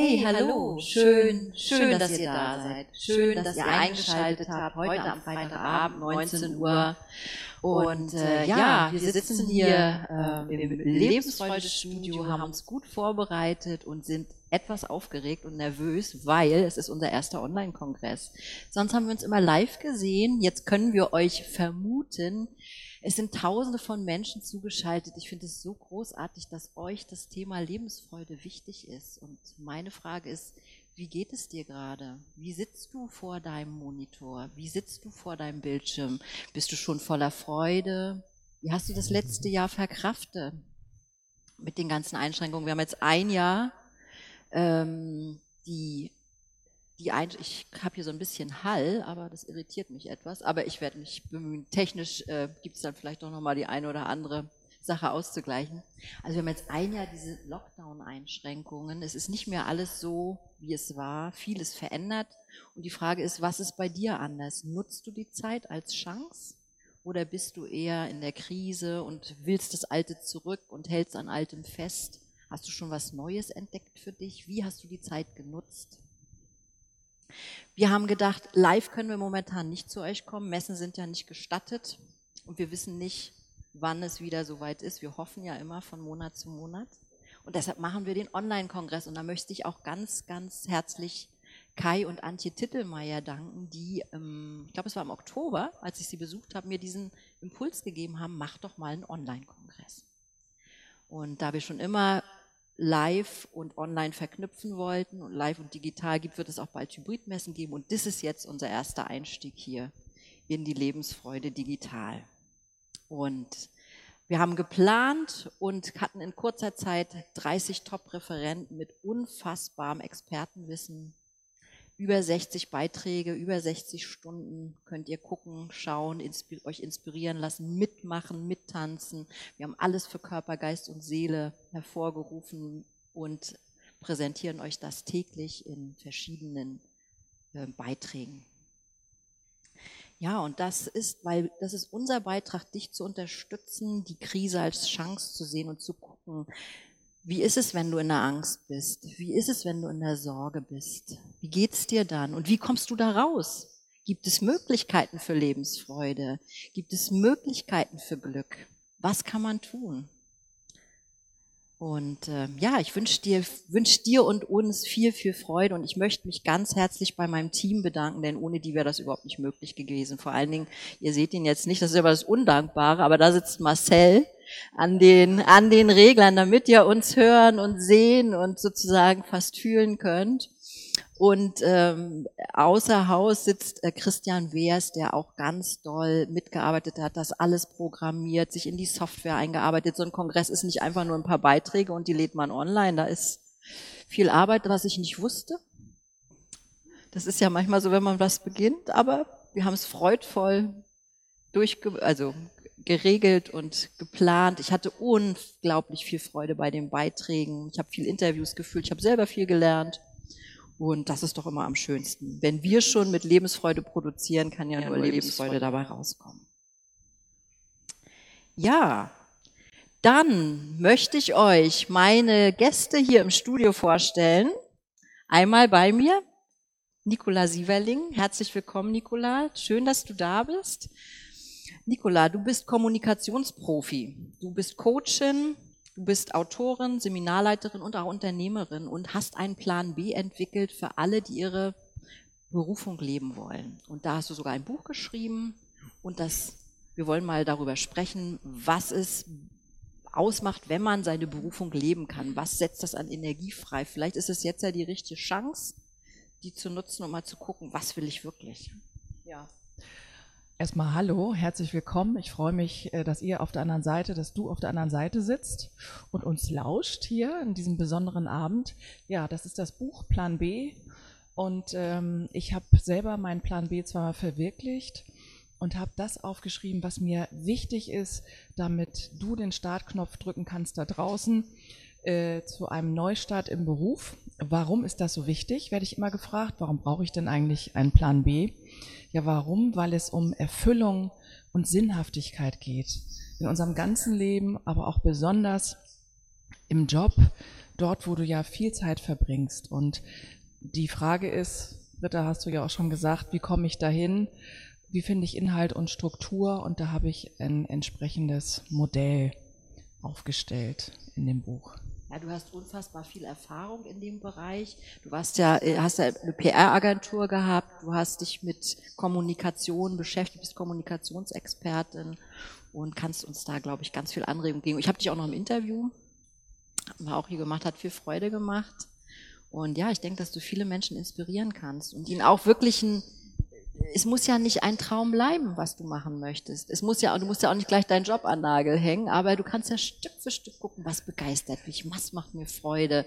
Hey, hallo, schön, dass ihr da seid. Schön, dass ihr eingeschaltet habt, heute am Freitagabend, 19 Uhr. Und ja, wir sitzen hier im Lebensfreude-Studio, haben uns gut vorbereitet und sind etwas aufgeregt und nervös, weil es ist unser erster Online-Kongress. Sonst haben wir uns immer live gesehen, jetzt können wir euch vermuten, es sind Tausende von Menschen zugeschaltet. Ich finde es so großartig, dass euch das Thema Lebensfreude wichtig ist. Und meine Frage ist, wie geht es dir gerade? Wie sitzt du vor deinem Monitor? Wie sitzt du vor deinem Bildschirm? Bist du schon voller Freude? Wie hast du das letzte Jahr verkraftet mit den ganzen Einschränkungen? Wir haben jetzt ein Jahr, ich habe hier so ein bisschen Hall, aber das irritiert mich etwas. Aber ich werde mich bemühen. Technisch gibt es dann vielleicht doch nochmal die eine oder andere Sache auszugleichen. Also wir haben jetzt ein Jahr diese Lockdown-Einschränkungen. Es ist nicht mehr alles so, wie es war. Vieles verändert. Und die Frage ist, was ist bei dir anders? Nutzt du die Zeit als Chance? Oder bist du eher in der Krise und willst das Alte zurück und hältst an Altem fest? Hast du schon was Neues entdeckt für dich? Wie hast du die Zeit genutzt? Wir haben gedacht, live können wir momentan nicht zu euch kommen. Messen sind ja nicht gestattet und wir wissen nicht, wann es wieder soweit ist. Wir hoffen ja immer von Monat zu Monat. Und deshalb machen wir den Online-Kongress. Und da möchte ich auch ganz, ganz herzlich Kai und Antje Tittelmeier danken, die, ich glaube es war im Oktober, als ich sie besucht habe, mir diesen Impuls gegeben haben, mach doch mal einen Online-Kongress. Und da wir schon immer live und online verknüpfen wollten und live und digital gibt, wird es auch bald Hybridmessen geben und das ist jetzt unser erster Einstieg hier in die Lebensfreude digital. Und wir haben geplant und hatten in kurzer Zeit 30 Top-Referenten mit unfassbarem Expertenwissen, über 60 Beiträge, über 60 Stunden könnt ihr gucken, schauen, euch inspirieren lassen, mitmachen, mittanzen. Wir haben alles für Körper, Geist und Seele hervorgerufen und präsentieren euch das täglich in verschiedenen Beiträgen. Ja, und das ist unser Beitrag, dich zu unterstützen, die Krise als Chance zu sehen und zu gucken, wie ist es, wenn du in der Angst bist? Wie ist es, wenn du in der Sorge bist? Wie geht's dir dann? Und wie kommst du da raus? Gibt es Möglichkeiten für Lebensfreude? Gibt es Möglichkeiten für Glück? Was kann man tun? Und ja, ich wünsche dir und uns viel, viel Freude und ich möchte mich ganz herzlich bei meinem Team bedanken, denn ohne die wäre das überhaupt nicht möglich gewesen. Vor allen Dingen, ihr seht ihn jetzt nicht, das ist aber das Undankbare, aber da sitzt Marcel an den Reglern, damit ihr uns hören und sehen und sozusagen fast fühlen könnt. Und außer Haus sitzt Christian Wehrs, der auch ganz doll mitgearbeitet hat, das alles programmiert, sich in die Software eingearbeitet. So ein Kongress ist nicht einfach nur ein paar Beiträge und die lädt man online. Da ist viel Arbeit, was ich nicht wusste. Das ist ja manchmal so, wenn man was beginnt, aber wir haben es freudvoll geregelt und geplant. Ich hatte unglaublich viel Freude bei den Beiträgen. Ich habe viel Interviews geführt, ich habe selber viel gelernt. Und das ist doch immer am schönsten. Wenn wir schon mit Lebensfreude produzieren, kann ja nur Lebensfreude dabei rauskommen. Ja, dann möchte ich euch meine Gäste hier im Studio vorstellen. Einmal bei mir Nicola Sieverling. Herzlich willkommen, Nicola. Schön, dass du da bist. Nicola, du bist Kommunikationsprofi. Du bist Coachin. Du bist Autorin, Seminarleiterin und auch Unternehmerin und hast einen Plan B entwickelt für alle, die ihre Berufung leben wollen. Und da hast du sogar ein Buch geschrieben und wir wollen mal darüber sprechen, was es ausmacht, wenn man seine Berufung leben kann. Was setzt das an Energie frei? Vielleicht ist es jetzt ja die richtige Chance, die zu nutzen, um mal zu gucken, was will ich wirklich? Ja. Erstmal hallo, herzlich willkommen. Ich freue mich, dass du auf der anderen Seite sitzt und uns lauscht hier in diesem besonderen Abend. Ja, das ist das Buch Plan B und ich habe selber meinen Plan B zweimal verwirklicht und habe das aufgeschrieben, was mir wichtig ist, damit du den Startknopf drücken kannst da draußen zu einem Neustart im Beruf. Warum ist das so wichtig, werde ich immer gefragt. Warum brauche ich denn eigentlich einen Plan B? Ja, warum? Weil es um Erfüllung und Sinnhaftigkeit geht. In unserem ganzen Leben, aber auch besonders im Job, dort, wo du ja viel Zeit verbringst. Und die Frage ist, Britta, hast du ja auch schon gesagt, wie komme ich dahin? Wie finde ich Inhalt und Struktur? Und da habe ich ein entsprechendes Modell aufgestellt in dem Buch. Ja, du hast unfassbar viel Erfahrung in dem Bereich. Du hast ja eine PR-Agentur gehabt, du hast dich mit Kommunikation beschäftigt, bist Kommunikationsexpertin und kannst uns da, glaube ich, ganz viel Anregung geben. Ich habe dich auch noch im Interview, haben wir auch hier gemacht, hat viel Freude gemacht. Und ja, ich denke, dass du viele Menschen inspirieren kannst und ihnen auch wirklich es muss ja nicht ein Traum bleiben, was du machen möchtest. Du musst ja auch nicht gleich deinen Job an den Nagel hängen, aber du kannst ja Stück für Stück gucken, was begeistert mich, was macht mir Freude,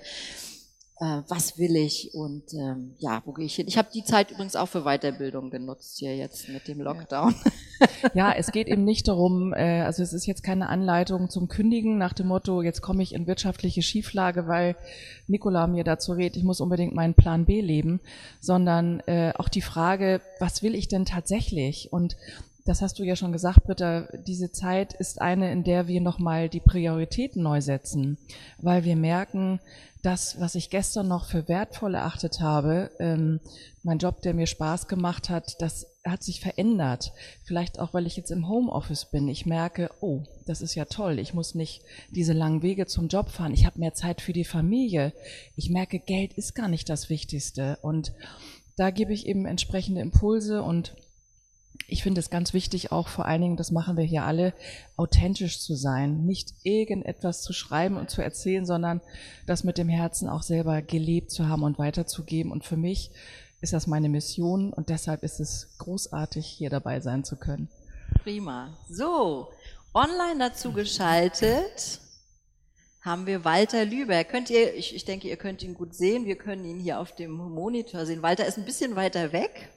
was will ich und wo gehe ich hin. Ich habe die Zeit übrigens auch für Weiterbildung genutzt hier jetzt mit dem Lockdown. Ja, es geht eben nicht darum, also es ist jetzt keine Anleitung zum Kündigen nach dem Motto, jetzt komme ich in wirtschaftliche Schieflage, weil Nicola mir dazu rät, ich muss unbedingt meinen Plan B leben, sondern auch die Frage, was will ich denn tatsächlich? Und das hast du ja schon gesagt, Britta, diese Zeit ist eine, in der wir nochmal die Prioritäten neu setzen, weil wir merken, das, was ich gestern noch für wertvoll erachtet habe, mein Job, der mir Spaß gemacht hat, das hat sich verändert. Vielleicht auch, weil ich jetzt im Homeoffice bin. Ich merke, oh, das ist ja toll. Ich muss nicht diese langen Wege zum Job fahren. Ich habe mehr Zeit für die Familie. Ich merke, Geld ist gar nicht das Wichtigste. Und da gebe ich eben entsprechende Impulse und ich finde es ganz wichtig, auch vor allen Dingen, das machen wir hier alle, authentisch zu sein. Nicht irgendetwas zu schreiben und zu erzählen, sondern das mit dem Herzen auch selber gelebt zu haben und weiterzugeben. Und für mich ist das meine Mission und deshalb ist es großartig, hier dabei sein zu können. Prima. So, online dazu geschaltet haben wir Walter Lübeck. Ich denke, ihr könnt ihn gut sehen. Wir können ihn hier auf dem Monitor sehen. Walter ist ein bisschen weiter weg.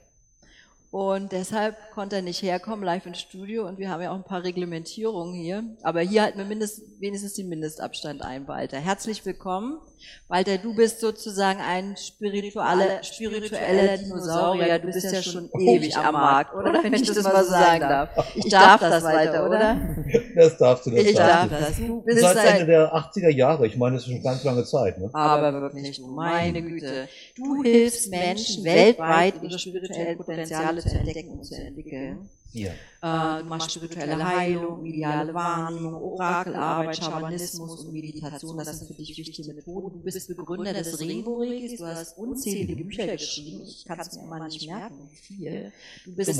Und deshalb konnte er nicht herkommen, live ins Studio. Und wir haben ja auch ein paar Reglementierungen hier. Aber hier halten wir wenigstens den Mindestabstand ein, Walter. Herzlich willkommen. Walter, du bist sozusagen ein spiritueller Dinosaurier. Du bist ja schon ewig am Markt, oder? Wenn ich das mal so sagen darf. Ich darf das, Walter, oder? Das darfst du. Ich darf das. Du bist seit Ende der 80er Jahre. Ich meine, das ist schon ganz lange Zeit. Ne? Aber wirklich, meine Güte. Du hilfst Menschen weltweit, ihre spirituellen Potenziale zu entdecken und zu entwickeln. Ja. Du machst spirituelle Heilung, mediale Wahrnehmung, Orakelarbeit, Schamanismus und Meditation. Das sind für dich wichtige Methoden. Du bist Begründer des Regenbogenregies. Du hast unzählige Bücher geschrieben. Ich kann es mir immer nicht merken, wie viel. Du bist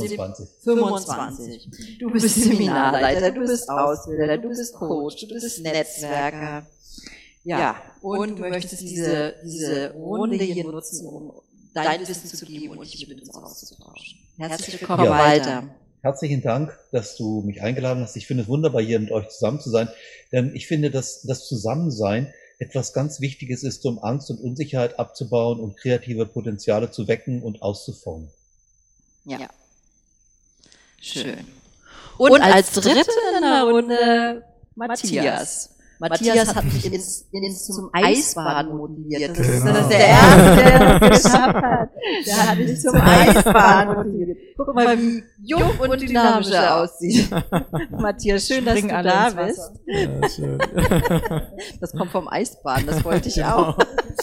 25. Du bist Seminarleiter, du bist Ausbilder, du bist Coach, du bist Netzwerker. Ja, und du möchtest diese Runde hier nutzen, um dein Wissen zu geben und dich mit uns auszutauschen. Herzlich willkommen, Walter. Herzlichen Dank, dass du mich eingeladen hast. Ich finde es wunderbar, hier mit euch zusammen zu sein, denn ich finde, dass das Zusammensein etwas ganz Wichtiges ist, um Angst und Unsicherheit abzubauen und kreative Potenziale zu wecken und auszuformen. Ja. Schön. Und als Dritte in der Runde Matthias. Matthias hat mich zum Eisbaden motiviert. Das ist der Erste, der das geschafft hat. Der hat mich zum Eisbaden motiviert. Guck mal, wie jung und dynamisch er aussieht. Matthias, schön, dass du da bist. Ja, schön. Das kommt vom Eisbaden, das wollte ich auch.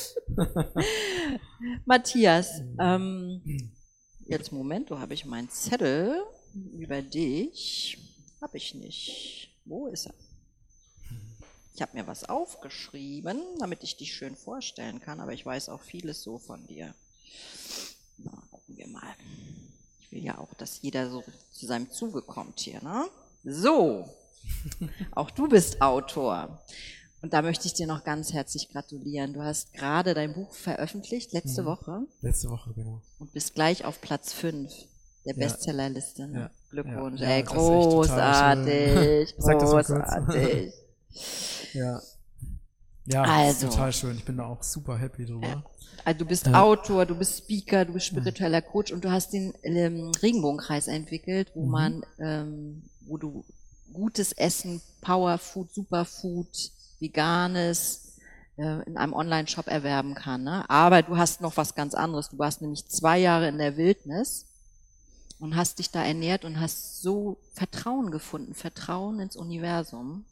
Matthias, jetzt Moment, wo habe ich meinen Zettel? Über dich habe ich nicht. Wo ist er? Ich habe mir was aufgeschrieben, damit ich dich schön vorstellen kann, aber ich weiß auch vieles so von dir. Na, gucken wir mal. Ich will ja auch, dass jeder so zu seinem Zuge kommt hier, ne? So, auch du bist Autor. Und da möchte ich dir noch ganz herzlich gratulieren. Du hast gerade dein Buch veröffentlicht, letzte Woche. Letzte Woche, genau. Und bist gleich auf Platz 5 der Bestsellerliste. Ne? Ja. Glückwunsch, Ja, ey, das ist echt total großartig, Sag das mal kurz. großartig. Ja, Also. das ist total schön. Ich bin da auch super happy drüber. Also du bist Autor, du bist Speaker, du bist spiritueller Coach und du hast den Regenbogenkreis entwickelt, wo wo du gutes Essen, Powerfood, Superfood, Veganes in einem Online-Shop erwerben kann. Ne? Aber du hast noch was ganz anderes. Du warst nämlich 2 Jahre in der Wildnis und hast dich da ernährt und hast so Vertrauen gefunden, Vertrauen ins Universum.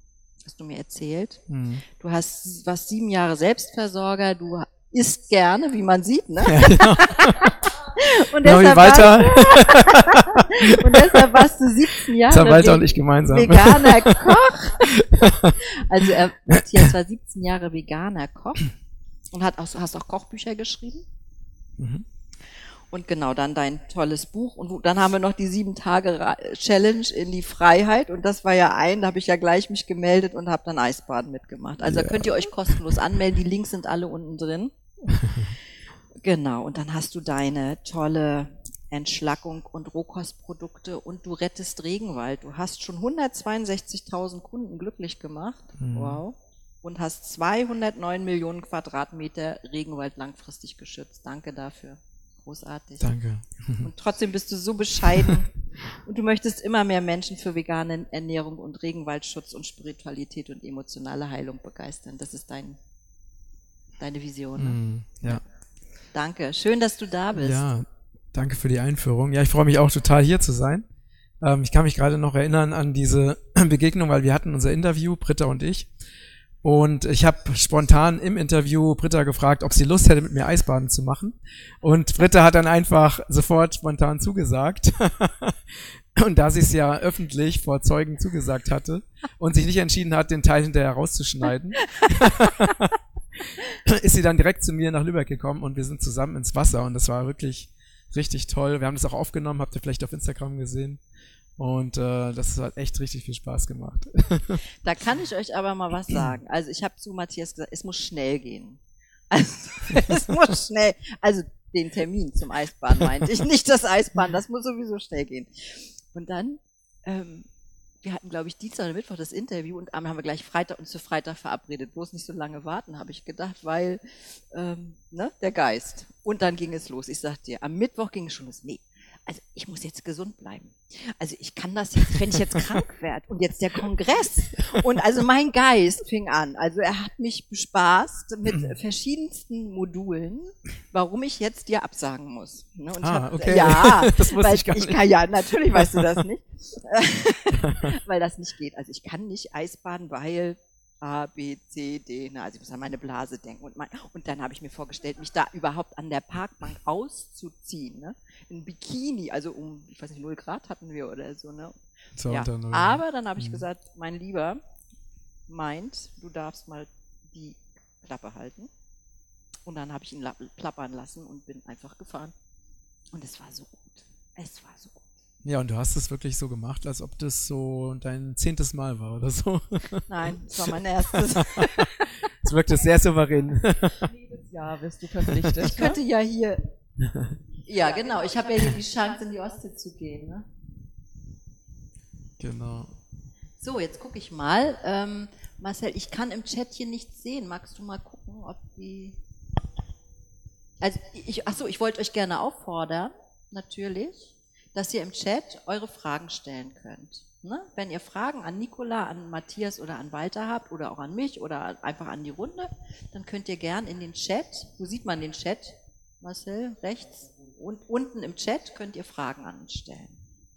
hast du mir erzählt. Mhm. Du warst 7 Jahre Selbstversorger, du isst gerne, wie man sieht, ne? Ja, genau. Und Genau wie deshalb, Walter. und deshalb warst du 17 Das haben Jahre Walter und ich gemeinsam. veganer Koch. Also Matthias war 17 Jahre veganer Koch und hast auch Kochbücher geschrieben. Mhm. Und genau, dann dein tolles Buch. Und dann haben wir noch die 7-Tage-Challenge in die Freiheit. Und das war ja da habe ich ja gleich mich gemeldet und habe dann Eisbaden mitgemacht. Also da könnt ihr euch kostenlos anmelden. Die Links sind alle unten drin. Genau, und dann hast du deine tolle Entschlackung und Rohkostprodukte und du rettest Regenwald. Du hast schon 162.000 Kunden glücklich gemacht. Wow. Und hast 209 Millionen Quadratmeter Regenwald langfristig geschützt. Danke dafür. Großartig. Danke. Und trotzdem bist du so bescheiden und du möchtest immer mehr Menschen für vegane Ernährung und Regenwaldschutz und Spiritualität und emotionale Heilung begeistern. Das ist deine Vision. Ne? Ja. Danke. Schön, dass du da bist. Ja, danke für die Einführung. Ja, ich freue mich auch total, hier zu sein. Ich kann mich gerade noch erinnern an diese Begegnung, weil wir hatten unser Interview, Britta und ich. Und ich habe spontan im Interview Britta gefragt, ob sie Lust hätte, mit mir Eisbaden zu machen. Und Britta hat dann einfach sofort spontan zugesagt. Und da sie es ja öffentlich vor Zeugen zugesagt hatte und sich nicht entschieden hat, den Teil hinterher rauszuschneiden, ist sie dann direkt zu mir nach Lübeck gekommen und wir sind zusammen ins Wasser. Und das war wirklich richtig toll. Wir haben das auch aufgenommen, habt ihr vielleicht auf Instagram gesehen. Und das hat echt richtig viel Spaß gemacht. Da kann ich euch aber mal was sagen. Also ich habe zu Matthias gesagt, es muss schnell gehen. Also es muss schnell, also den Termin zum Eisbaden meinte ich, nicht das Eisbaden, das muss sowieso schnell gehen. Und dann, wir hatten glaube ich Dienstag oder Mittwoch das Interview und haben wir gleich uns für Freitag verabredet. Bloß nicht so lange warten, habe ich gedacht, weil der Geist. Und dann ging es los. Ich sagte dir, am Mittwoch ging es schon los. Nee. Also ich muss jetzt gesund bleiben. Also ich kann das jetzt, wenn ich jetzt krank werde und jetzt der Kongress. Und also mein Geist fing an. Also er hat mich bespaßt mit verschiedensten Modulen, warum ich jetzt dir absagen muss. Ne? Und okay. Ja, das wusste ich gar nicht. Ja, natürlich weißt du das nicht. Weil das nicht geht. Also ich kann nicht Eisbaden, weil A, B, C, D, also ich muss an meine Blase denken. Und dann habe ich mir vorgestellt, mich da überhaupt an der Parkbank auszuziehen. Ne? In Bikini, also ich weiß nicht, 0 Grad hatten wir oder so. Ne? So, ja. dann, Aber dann habe ich gesagt, mein Lieber meint, du darfst mal die Klappe halten. Und dann habe ich ihn plappern lassen und bin einfach gefahren. Und es war so gut. Es war so gut. Ja, und du hast es wirklich so gemacht, als ob das so dein 10. Mal war oder so. Nein, das war mein erstes. Es wirkte sehr souverän. Jedes Jahr wirst du verpflichtet. Ich könnte ja hier. Ja, genau. Ich habe ja hier die Chance, in die Ostsee zu gehen. Ne? Genau. So, jetzt gucke ich mal. Marcel, ich kann im Chat hier nichts sehen. Magst du mal gucken, ob die. Also, ich wollte euch gerne auffordern, natürlich, dass ihr im Chat eure Fragen stellen könnt. Ne? Wenn ihr Fragen an Nicola, an Matthias oder an Walter habt oder auch an mich oder einfach an die Runde, dann könnt ihr gern in den Chat, wo sieht man den Chat, Marcel, rechts, und unten im Chat könnt ihr Fragen an uns stellen.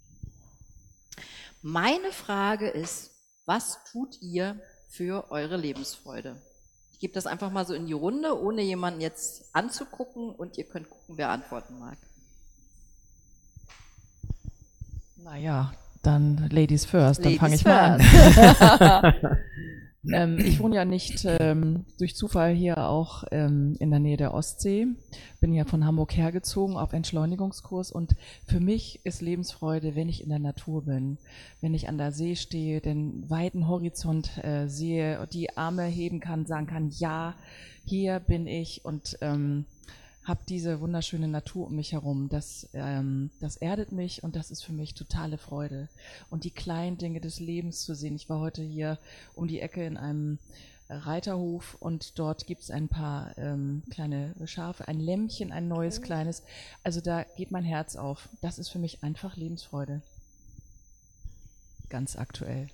Meine Frage ist, was tut ihr für eure Lebensfreude? Ich gebe das einfach mal so in die Runde, ohne jemanden jetzt anzugucken und ihr könnt gucken, wer antworten mag. Naja, dann Ladies first, dann fange ich Ladies mal an. Ich wohne ja nicht durch Zufall hier auch in der Nähe der Ostsee. Bin ja von Hamburg hergezogen auf Entschleunigungskurs und für mich ist Lebensfreude, wenn ich in der Natur bin, wenn ich an der See stehe, den weiten Horizont sehe, die Arme heben kann, sagen kann, ja, hier bin ich und habe diese wunderschöne Natur um mich herum. Das erdet mich und das ist für mich totale Freude. Und die kleinen Dinge des Lebens zu sehen. Ich war heute hier um die Ecke in einem Reiterhof und dort gibt es ein paar kleine Schafe, ein Lämmchen, ein neues kleines. Also da geht mein Herz auf. Das ist für mich einfach Lebensfreude. Ganz aktuell.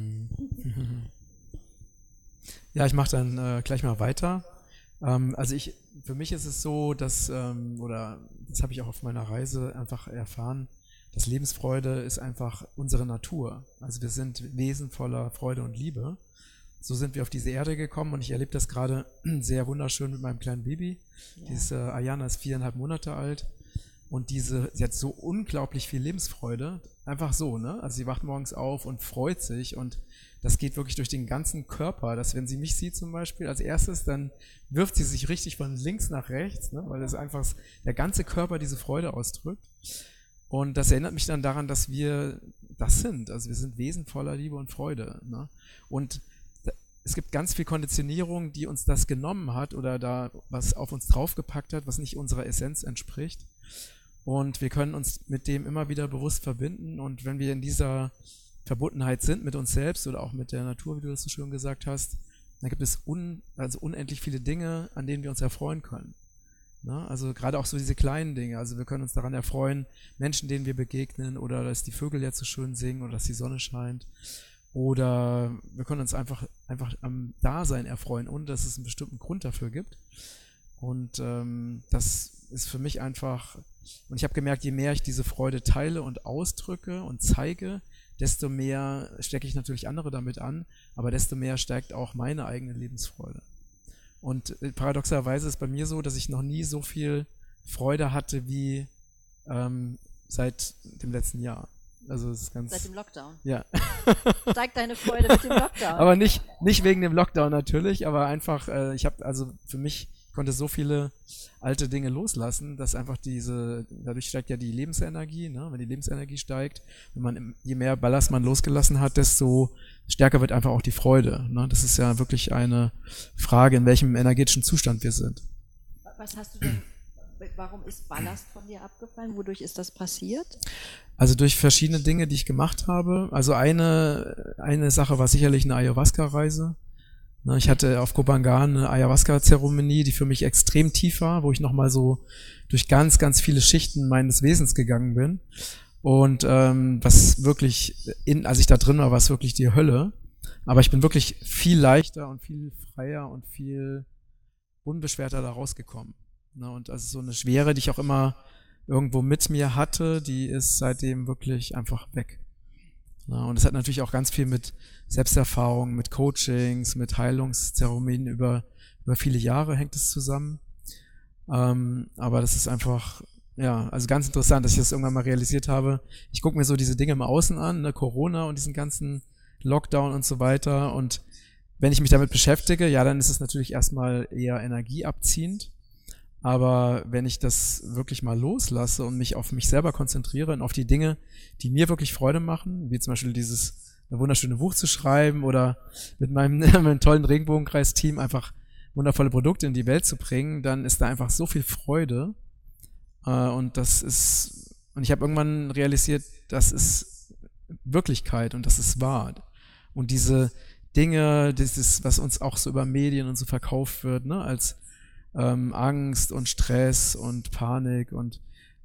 Ja, ich mache dann gleich mal weiter. Also für mich ist es so, dass, oder das habe ich auch auf meiner Reise einfach erfahren, dass Lebensfreude ist einfach unsere Natur. Also wir sind Wesen voller Freude und Liebe. so sind wir auf diese Erde gekommen und ich erlebe das gerade sehr wunderschön mit meinem kleinen Baby. Ja. Die ist, Ayana ist 4,5 Monate alt und sie hat so unglaublich viel Lebensfreude. Einfach so, ne? Also sie wacht morgens auf und freut sich und das geht wirklich durch den ganzen Körper, dass wenn sie mich sieht zum Beispiel als erstes, dann wirft sie sich richtig von links nach rechts, ne? Weil das einfach der ganze Körper diese Freude ausdrückt. Und das erinnert mich dann daran, dass wir das sind. Also wir sind Wesen voller Liebe und Freude. Ne? Und es gibt ganz viel Konditionierung, die uns das genommen hat oder da was auf uns draufgepackt hat, was nicht unserer Essenz entspricht. Und wir können uns mit dem immer wieder bewusst verbinden. Und wenn wir in dieser Verbundenheit sind mit uns selbst oder auch mit der Natur, wie du das so schön gesagt hast, dann gibt es unendlich viele Dinge, an denen wir uns erfreuen können. Ne? Also gerade auch so diese kleinen Dinge. Also wir können uns daran erfreuen, Menschen, denen wir begegnen oder dass die Vögel jetzt so schön singen oder dass die Sonne scheint. Oder wir können uns einfach am Dasein erfreuen, ohne dass es einen bestimmten Grund dafür gibt. Und das ist für mich einfach, und ich habe gemerkt, je mehr ich diese Freude teile und ausdrücke und zeige, desto mehr stecke ich natürlich andere damit an, aber desto mehr steigt auch meine eigene Lebensfreude. Und paradoxerweise ist bei mir so, dass ich noch nie so viel Freude hatte wie seit dem letzten Jahr. Also es ist ganz. Seit dem Lockdown. Ja. Steigt deine Freude mit dem Lockdown. Aber nicht wegen dem Lockdown natürlich, aber einfach, ich habe also für mich konnte so viele alte Dinge loslassen, dass einfach dadurch steigt ja die Lebensenergie, ne? Wenn die Lebensenergie steigt, je mehr Ballast man losgelassen hat, desto stärker wird einfach auch die Freude. Ne? Das ist ja wirklich eine Frage, in welchem energetischen Zustand wir sind. Was hast du denn, warum ist Ballast von dir abgefallen? Wodurch ist das passiert? Also durch verschiedene Dinge, die ich gemacht habe. Also eine Sache war sicherlich eine Ayahuasca-Reise. Ich hatte auf Kopangan eine Ayahuasca-Zeremonie, die für mich extrem tief war, wo ich nochmal so durch ganz, ganz viele Schichten meines Wesens gegangen bin. Und was wirklich, als ich da drin war, war es wirklich die Hölle. Aber ich bin wirklich viel leichter und viel freier und viel unbeschwerter da rausgekommen. Und also so eine Schwere, die ich auch immer irgendwo mit mir hatte, die ist seitdem wirklich einfach weg. Und es hat natürlich auch ganz viel mit Selbsterfahrung, mit Coachings, mit Heilungszeremonien über viele Jahre hängt es zusammen. Aber das ist einfach, ja, also ganz interessant, dass ich das irgendwann mal realisiert habe. Ich gucke mir so diese Dinge im Außen an, ne, Corona und diesen ganzen Lockdown und so weiter. Und wenn ich mich damit beschäftige, ja, dann ist es natürlich erstmal eher energieabziehend. Aber wenn ich das wirklich mal loslasse und mich auf mich selber konzentriere und auf die Dinge, die mir wirklich Freude machen, wie zum Beispiel dieses wunderschöne Buch zu schreiben oder mit meinem tollen Regenbogenkreis-Team einfach wundervolle Produkte in die Welt zu bringen, dann ist da einfach so viel Freude. Und ich habe irgendwann realisiert, das ist Wirklichkeit und das ist wahr. Und diese Dinge, was uns auch so über Medien und so verkauft wird, ne, als Angst und Stress und Panik und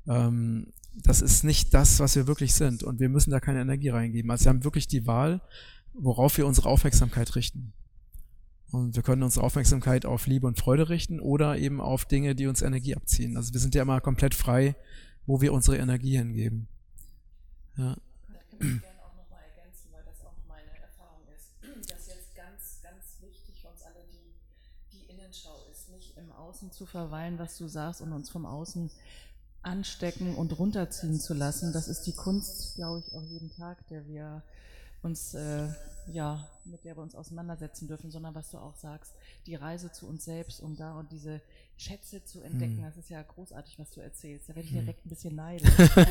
das ist nicht das, was wir wirklich sind und wir müssen da keine Energie reingeben. Also wir haben wirklich die Wahl, worauf wir unsere Aufmerksamkeit richten. Und wir können unsere Aufmerksamkeit auf Liebe und Freude richten oder eben auf Dinge, die uns Energie abziehen. Also wir sind ja immer komplett frei, wo wir unsere Energie hingeben. Ja. Zu verweilen, was du sagst, und uns vom Außen anstecken und runterziehen zu lassen. Das ist die Kunst, glaube ich, auch jeden Tag, der wir uns, mit der wir uns auseinandersetzen dürfen, sondern was du auch sagst, die Reise zu uns selbst, um da und diese Schätze zu entdecken. Das ist ja großartig, was du erzählst. Da werde ich direkt ein bisschen neidisch.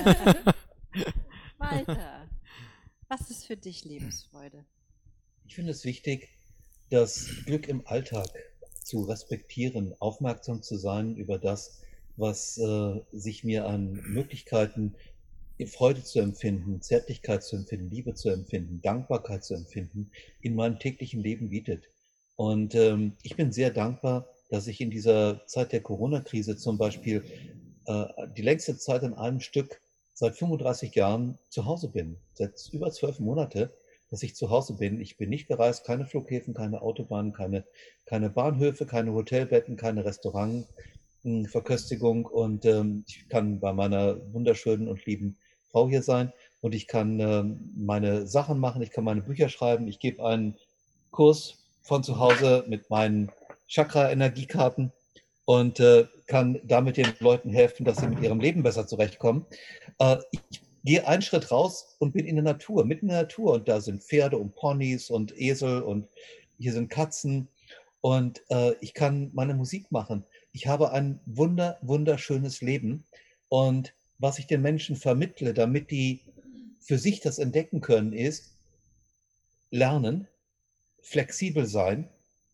Walter, was ist für dich Lebensfreude? Ich finde es wichtig, das Glück im Alltag zu respektieren, aufmerksam zu sein über das, was sich mir an Möglichkeiten, Freude zu empfinden, Zärtlichkeit zu empfinden, Liebe zu empfinden, Dankbarkeit zu empfinden, in meinem täglichen Leben bietet. Und ich bin sehr dankbar, dass ich in dieser Zeit der Corona-Krise zum Beispiel die längste Zeit an einem Stück seit 35 Jahren zu Hause bin, seit über 12 Monate, dass ich zu Hause bin. Ich bin nicht gereist, keine Flughäfen, keine Autobahnen, keine Bahnhöfe, keine Hotelbetten, keine Restaurantverköstigung und ich kann bei meiner wunderschönen und lieben Frau hier sein und ich kann meine Sachen machen, ich kann meine Bücher schreiben, ich gebe einen Kurs von zu Hause mit meinen Chakra-Energiekarten und kann damit den Leuten helfen, dass sie mit ihrem Leben besser zurechtkommen. Ich gehe einen Schritt raus und bin in der Natur, mitten in der Natur. Und da sind Pferde und Ponys und Esel und hier sind Katzen. Und ich kann meine Musik machen. Ich habe ein wunderschönes Leben. Und was ich den Menschen vermittle, damit die für sich das entdecken können, ist lernen, flexibel sein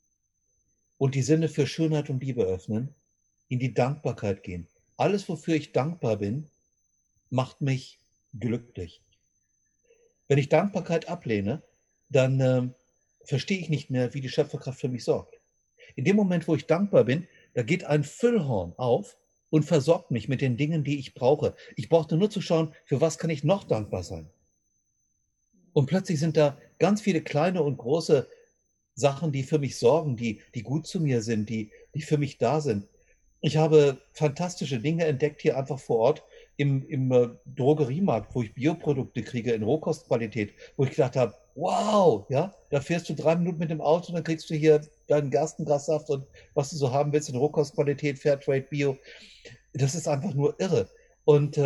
und die Sinne für Schönheit und Liebe öffnen, in die Dankbarkeit gehen. Alles, wofür ich dankbar bin, macht mich glücklich. Wenn ich Dankbarkeit ablehne, dann verstehe ich nicht mehr, wie die Schöpferkraft für mich sorgt. In dem Moment, wo ich dankbar bin, da geht ein Füllhorn auf und versorgt mich mit den Dingen, die ich brauche. Ich brauchte nur zu schauen, für was kann ich noch dankbar sein. Und plötzlich sind da ganz viele kleine und große Sachen, die für mich sorgen, die gut zu mir sind, die für mich da sind. Ich habe fantastische Dinge entdeckt hier einfach vor Ort im Drogeriemarkt, wo ich Bioprodukte kriege in Rohkostqualität, wo ich gedacht habe, wow, ja, da fährst du 3 Minuten mit dem Auto und dann kriegst du hier deinen Gerstengrassaft und was du so haben willst in Rohkostqualität, Fairtrade, Bio. Das ist einfach nur irre. Und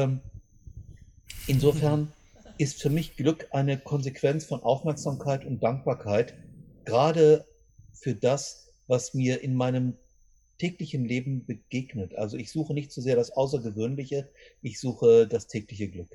insofern ist für mich Glück eine Konsequenz von Aufmerksamkeit und Dankbarkeit, gerade für das, was mir in meinem täglichen Leben begegnet. Also ich suche nicht so sehr das Außergewöhnliche, ich suche das tägliche Glück.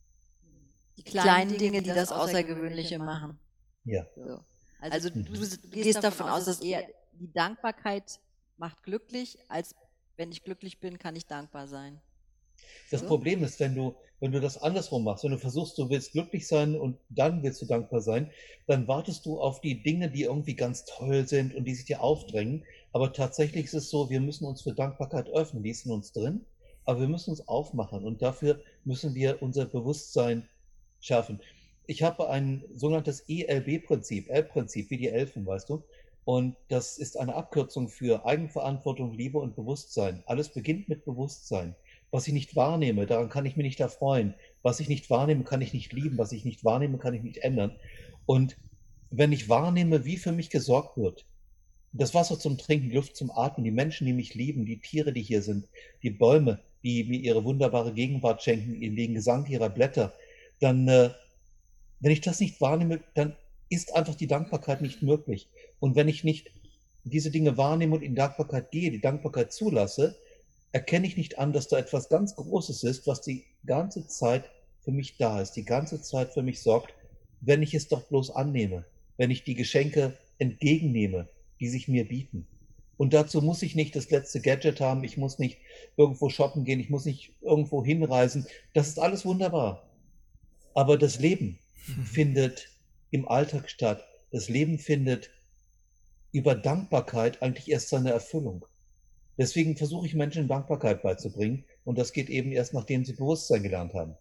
Die kleinen Dinge, die das Außergewöhnliche machen. Ja. So. Also du gehst davon aus, dass eher die Dankbarkeit macht glücklich, als wenn ich glücklich bin, kann ich dankbar sein. Das Problem ist, wenn du das andersrum machst, wenn du versuchst, du willst glücklich sein und dann willst du dankbar sein, dann wartest du auf die Dinge, die irgendwie ganz toll sind und die sich dir aufdrängen. Aber tatsächlich ist es so, wir müssen uns für Dankbarkeit öffnen. Die ist in uns drin, aber wir müssen uns aufmachen und dafür müssen wir unser Bewusstsein schärfen. Ich habe ein sogenanntes ELB-Prinzip, L-Prinzip, wie die Elfen, weißt du? Und das ist eine Abkürzung für Eigenverantwortung, Liebe und Bewusstsein. Alles beginnt mit Bewusstsein. Was ich nicht wahrnehme, daran kann ich mich nicht erfreuen. Was ich nicht wahrnehme, kann ich nicht lieben. Was ich nicht wahrnehme, kann ich nicht ändern. Und wenn ich wahrnehme, wie für mich gesorgt wird, das Wasser zum Trinken, die Luft zum Atmen, die Menschen, die mich lieben, die Tiere, die hier sind, die Bäume, die mir ihre wunderbare Gegenwart schenken, in den Gesang ihrer Blätter, dann, wenn ich das nicht wahrnehme, dann ist einfach die Dankbarkeit nicht möglich. Und wenn ich nicht diese Dinge wahrnehme und in Dankbarkeit gehe, die Dankbarkeit zulasse, erkenne ich nicht an, dass da etwas ganz Großes ist, was die ganze Zeit für mich da ist, die ganze Zeit für mich sorgt, wenn ich es doch bloß annehme, wenn ich die Geschenke entgegennehme, die sich mir bieten. Und dazu muss ich nicht das letzte Gadget haben, ich muss nicht irgendwo shoppen gehen, ich muss nicht irgendwo hinreisen. Das ist alles wunderbar. Aber das Leben findet im Alltag statt. Das Leben findet über Dankbarkeit eigentlich erst seine Erfüllung. Deswegen versuche ich Menschen Dankbarkeit beizubringen und das geht eben erst, nachdem sie Bewusstsein gelernt haben.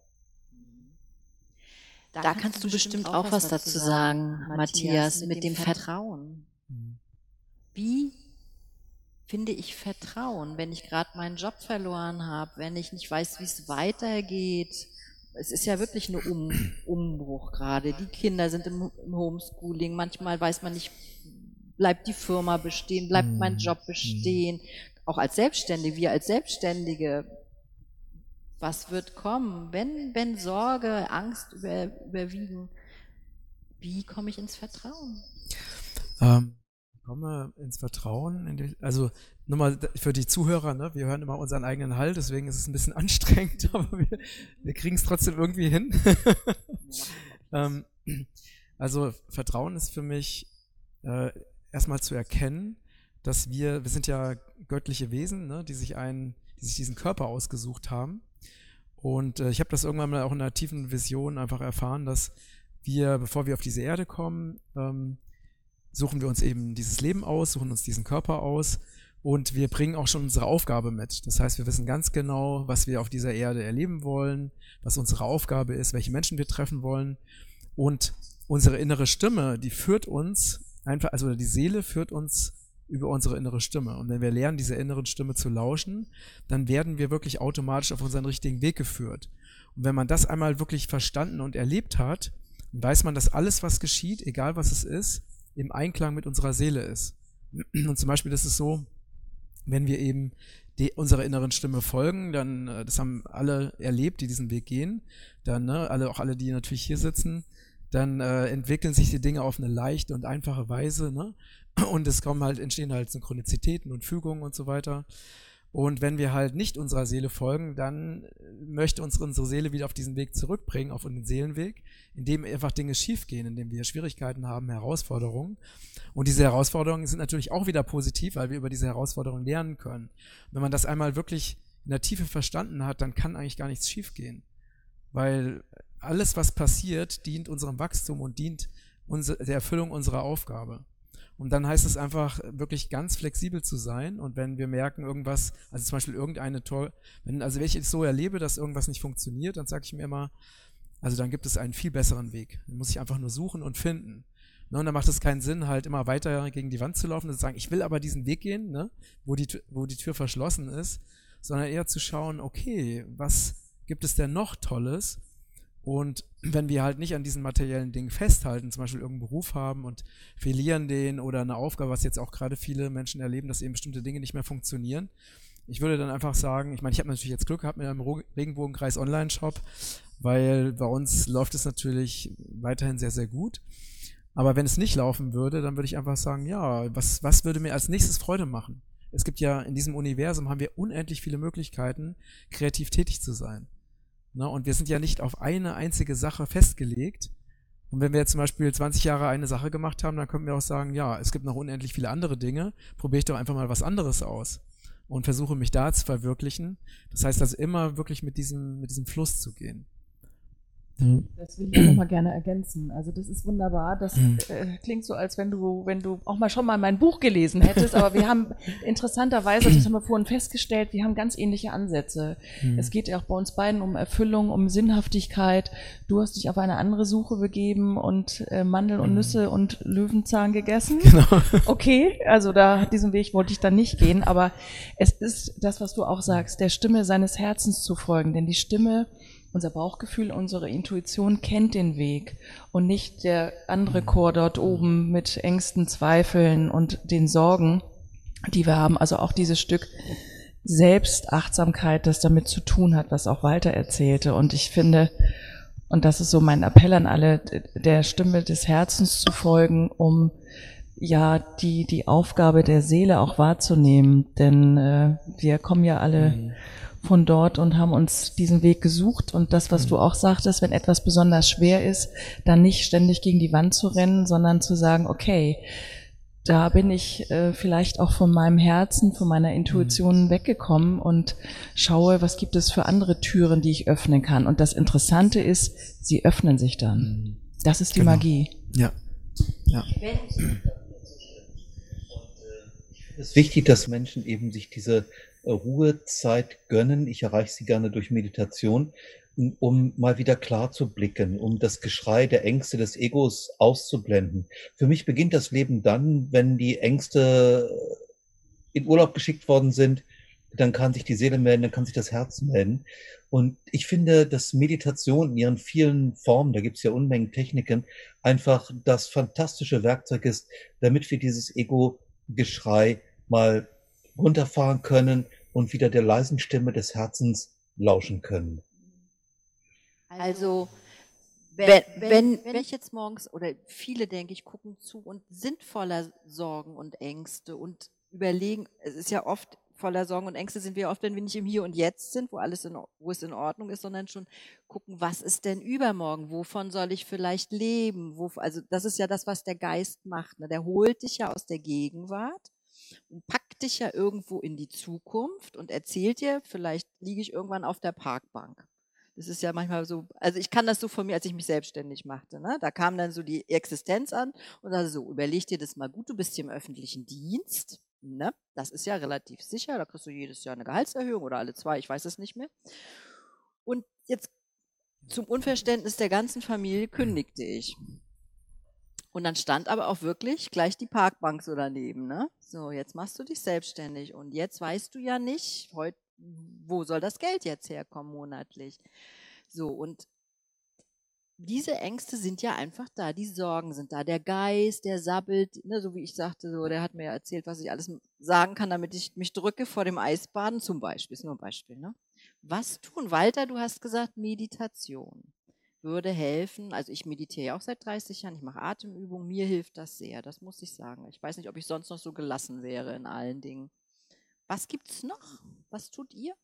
Da kannst du bestimmt auch was dazu sagen, Matthias, mit dem Vertrauen. Wie finde ich Vertrauen, wenn ich gerade meinen Job verloren habe, wenn ich nicht weiß, wie es weitergeht? Es ist ja wirklich ein Umbruch gerade. Die Kinder sind im Homeschooling, manchmal weiß man nicht, bleibt die Firma bestehen, bleibt mein Job bestehen? Auch als Selbstständige, wir als Selbstständige, was wird kommen, wenn Sorge, Angst überwiegen? Wie komme ich ins Vertrauen? Komme ins Vertrauen, also nochmal für die Zuhörer, ne, wir hören immer unseren eigenen Hall, deswegen ist es ein bisschen anstrengend, aber wir kriegen es trotzdem irgendwie hin. Also Vertrauen ist für mich erstmal zu erkennen, dass wir sind ja göttliche Wesen, ne, die sich diesen Körper ausgesucht haben. Und ich habe das irgendwann mal auch in einer tiefen Vision einfach erfahren, dass wir, bevor wir auf diese Erde kommen, suchen wir uns eben dieses Leben aus, suchen uns diesen Körper aus und wir bringen auch schon unsere Aufgabe mit. Das heißt, wir wissen ganz genau, was wir auf dieser Erde erleben wollen, was unsere Aufgabe ist, welche Menschen wir treffen wollen. Und unsere innere Stimme, die führt uns einfach, also die Seele führt uns über unsere innere Stimme. Und wenn wir lernen, dieser inneren Stimme zu lauschen, dann werden wir wirklich automatisch auf unseren richtigen Weg geführt. Und wenn man das einmal wirklich verstanden und erlebt hat, dann weiß man, dass alles, was geschieht, egal was es ist, im Einklang mit unserer Seele ist. Und zum Beispiel ist es so, wenn wir eben unserer inneren Stimme folgen, dann, das haben alle erlebt, die diesen Weg gehen, dann, auch alle, die natürlich hier sitzen, dann entwickeln sich die Dinge auf eine leichte und einfache Weise, ne? Und entstehen halt Synchronizitäten und Fügungen und so weiter. Und wenn wir halt nicht unserer Seele folgen, dann möchte uns unsere Seele wieder auf diesen Weg zurückbringen, auf den Seelenweg, in dem einfach Dinge schiefgehen, in dem wir Schwierigkeiten haben, Herausforderungen. Und diese Herausforderungen sind natürlich auch wieder positiv, weil wir über diese Herausforderungen lernen können. Und wenn man das einmal wirklich in der Tiefe verstanden hat, dann kann eigentlich gar nichts schiefgehen. Weil alles, was passiert, dient unserem Wachstum und dient der Erfüllung unserer Aufgabe. Und dann heißt es einfach, wirklich ganz flexibel zu sein. Und wenn wir merken, irgendwas, also zum Beispiel wenn ich es so erlebe, dass irgendwas nicht funktioniert, dann sage ich mir immer, also dann gibt es einen viel besseren Weg. Den muss ich einfach nur suchen und finden. Ne, und dann macht es keinen Sinn, halt immer weiter gegen die Wand zu laufen und zu sagen, ich will aber diesen Weg gehen, ne, wo die Tür verschlossen ist, sondern eher zu schauen, okay, was gibt es denn noch Tolles? Und wenn wir halt nicht an diesen materiellen Dingen festhalten, zum Beispiel irgendeinen Beruf haben und verlieren den oder eine Aufgabe, was jetzt auch gerade viele Menschen erleben, dass eben bestimmte Dinge nicht mehr funktionieren. Ich würde dann einfach sagen, ich meine, ich habe natürlich jetzt Glück gehabt mit einem Regenbogenkreis Online-Shop, weil bei uns läuft es natürlich weiterhin sehr, sehr gut. Aber wenn es nicht laufen würde, dann würde ich einfach sagen, ja, was würde mir als nächstes Freude machen? Es gibt ja in diesem Universum, haben wir unendlich viele Möglichkeiten, kreativ tätig zu sein. Ne, und wir sind ja nicht auf eine einzige Sache festgelegt. Und wenn wir jetzt zum Beispiel 20 Jahre eine Sache gemacht haben, dann können wir auch sagen, ja, es gibt noch unendlich viele andere Dinge, probiere ich doch einfach mal was anderes aus und versuche mich da zu verwirklichen. Das heißt also immer wirklich mit diesem Fluss zu gehen. Das will ich auch nochmal gerne ergänzen. Also das ist wunderbar. Das klingt so, als wenn du auch mal schon mal mein Buch gelesen hättest. Aber wir haben interessanterweise, das haben wir vorhin festgestellt, wir haben ganz ähnliche Ansätze. Es geht ja auch bei uns beiden um Erfüllung, um Sinnhaftigkeit. Du hast dich auf eine andere Suche begeben und Mandeln und Nüsse und Löwenzahn gegessen. Genau. Okay, also diesen Weg wollte ich dann nicht gehen. Aber es ist das, was du auch sagst, der Stimme seines Herzens zu folgen. Denn die Stimme, unser Bauchgefühl, unsere Intuition kennt den Weg und nicht der andere Chor dort oben mit Ängsten, Zweifeln und den Sorgen, die wir haben. Also auch dieses Stück Selbstachtsamkeit, das damit zu tun hat, was auch Walter erzählte. Und ich finde, und das ist so mein Appell an alle, der Stimme des Herzens zu folgen, um ja die Aufgabe der Seele auch wahrzunehmen. Denn wir kommen ja alle von dort und haben uns diesen Weg gesucht. Und das, was du auch sagtest, wenn etwas besonders schwer ist, dann nicht ständig gegen die Wand zu rennen, sondern zu sagen, okay, da bin ich vielleicht auch von meinem Herzen, von meiner Intuition weggekommen und schaue, was gibt es für andere Türen, die ich öffnen kann. Und das Interessante ist, sie öffnen sich dann. Das ist die Magie. Ja. Es ist wichtig, dass Menschen eben sich diese Ruhezeit gönnen. Ich erreiche sie gerne durch Meditation, um mal wieder klar zu blicken, um das Geschrei der Ängste des Egos auszublenden. Für mich beginnt das Leben dann, wenn die Ängste in Urlaub geschickt worden sind, dann kann sich die Seele melden, dann kann sich das Herz melden. Und ich finde, dass Meditation in ihren vielen Formen, da gibt es ja Unmengen Techniken, einfach das fantastische Werkzeug ist, damit wir dieses Ego-Geschrei mal runterfahren können und wieder der leisen Stimme des Herzens lauschen können. Also, wenn ich jetzt morgens, oder viele, denke ich, gucken zu und sind voller Sorgen und Ängste und überlegen, es ist ja oft, voller Sorgen und Ängste sind wir oft, wenn wir nicht im Hier und Jetzt sind, wo es in Ordnung ist, sondern schon gucken, was ist denn übermorgen, wovon soll ich vielleicht leben, also das ist ja das, was der Geist macht, ne? Der holt dich ja aus der Gegenwart und packt dich ja irgendwo in die Zukunft und erzählt dir, vielleicht liege ich irgendwann auf der Parkbank. Das ist ja manchmal so, also ich kann das so von mir, als ich mich selbstständig machte, ne? Da kam dann so die Existenz an und da so, überleg dir das mal gut, du bist hier im öffentlichen Dienst, ne? Das ist ja relativ sicher, da kriegst du jedes Jahr eine Gehaltserhöhung oder alle 2, ich weiß es nicht mehr. Und jetzt zum Unverständnis der ganzen Familie kündigte ich. Und dann stand aber auch wirklich gleich die Parkbank so daneben, ne? So, jetzt machst du dich selbstständig und jetzt weißt du ja nicht, wo soll das Geld jetzt herkommen monatlich? So, und diese Ängste sind ja einfach da, die Sorgen sind da. Der Geist, der sabbelt, ne, so wie ich sagte, so, der hat mir ja erzählt, was ich alles sagen kann, damit ich mich drücke vor dem Eisbaden, zum Beispiel, ist nur ein Beispiel. Ne? Was tun? Walter, du hast gesagt, Meditation würde helfen. Also ich meditiere ja auch seit 30 Jahren, ich mache Atemübungen, mir hilft das sehr, das muss ich sagen. Ich weiß nicht, ob ich sonst noch so gelassen wäre in allen Dingen. Was gibt's noch? Was tut ihr?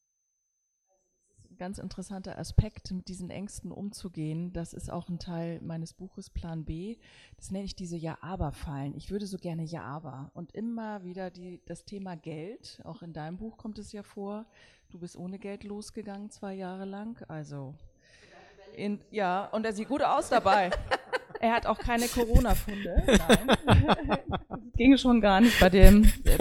Ganz interessanter Aspekt, mit diesen Ängsten umzugehen. Das ist auch ein Teil meines Buches Plan B. Das nenne ich diese Ja-Aber-Fallen. Ich würde so gerne Ja-Aber. Und immer wieder das Thema Geld. Auch in deinem Buch kommt es ja vor. Du bist ohne Geld losgegangen 2 Jahre lang. Also, ja, und er sieht gut aus dabei. Er hat auch keine Corona-Funde. Nein. Das ging schon gar nicht bei dem,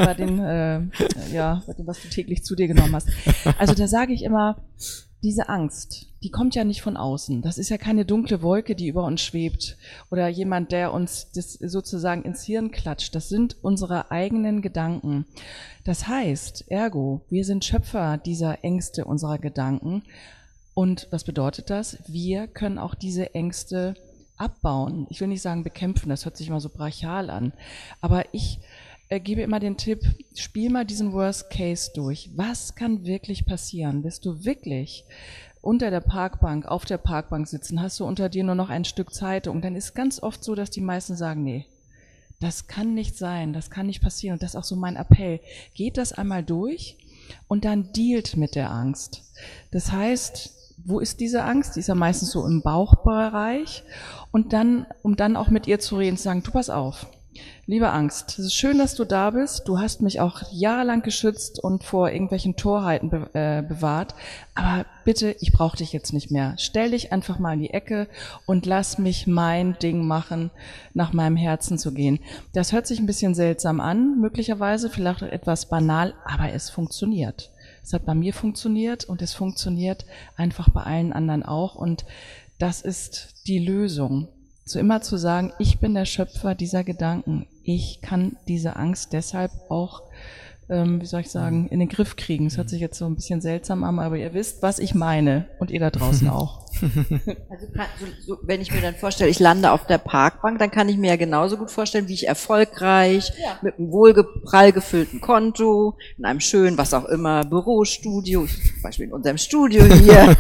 was du täglich zu dir genommen hast. Also da sage ich immer, diese Angst, die kommt ja nicht von außen. Das ist ja keine dunkle Wolke, die über uns schwebt oder jemand, der uns das sozusagen ins Hirn klatscht. Das sind unsere eigenen Gedanken. Das heißt, ergo, wir sind Schöpfer dieser Ängste, unserer Gedanken. Und was bedeutet das? Wir können auch diese Ängste abbauen. Ich will nicht sagen bekämpfen, das hört sich immer so brachial an. Aber ich gebe immer den Tipp, spiel mal diesen Worst Case durch. Was kann wirklich passieren? Wirst du wirklich unter der Parkbank, auf der Parkbank sitzen, hast du unter dir nur noch ein Stück Zeitung, dann ist ganz oft so, dass die meisten sagen, nee, das kann nicht sein, das kann nicht passieren. Und das ist auch so mein Appell. Geht das einmal durch und dann dealt mit der Angst. Das heißt, wo ist diese Angst? Die ist ja meistens so im Bauchbereich. Und dann, um dann auch mit ihr zu reden, zu sagen, du pass auf, liebe Angst, es ist schön, dass du da bist. Du hast mich auch jahrelang geschützt und vor irgendwelchen Torheiten bewahrt. Aber bitte, ich brauche dich jetzt nicht mehr. Stell dich einfach mal in die Ecke und lass mich mein Ding machen, nach meinem Herzen zu gehen. Das hört sich ein bisschen seltsam an, möglicherweise, vielleicht etwas banal, aber es funktioniert. Es hat bei mir funktioniert und es funktioniert einfach bei allen anderen auch. Und das ist die Lösung. So immer zu sagen, ich bin der Schöpfer dieser Gedanken. Ich kann diese Angst deshalb auch, in den Griff kriegen. Das hört sich jetzt so ein bisschen seltsam an, aber ihr wisst, was ich meine. Und ihr da draußen auch. Also wenn ich mir dann vorstelle, ich lande auf der Parkbank, dann kann ich mir ja genauso gut vorstellen, wie ich erfolgreich, mit einem prall gefüllten Konto, in einem schönen, was auch immer, Bürostudio, zum Beispiel in unserem Studio hier,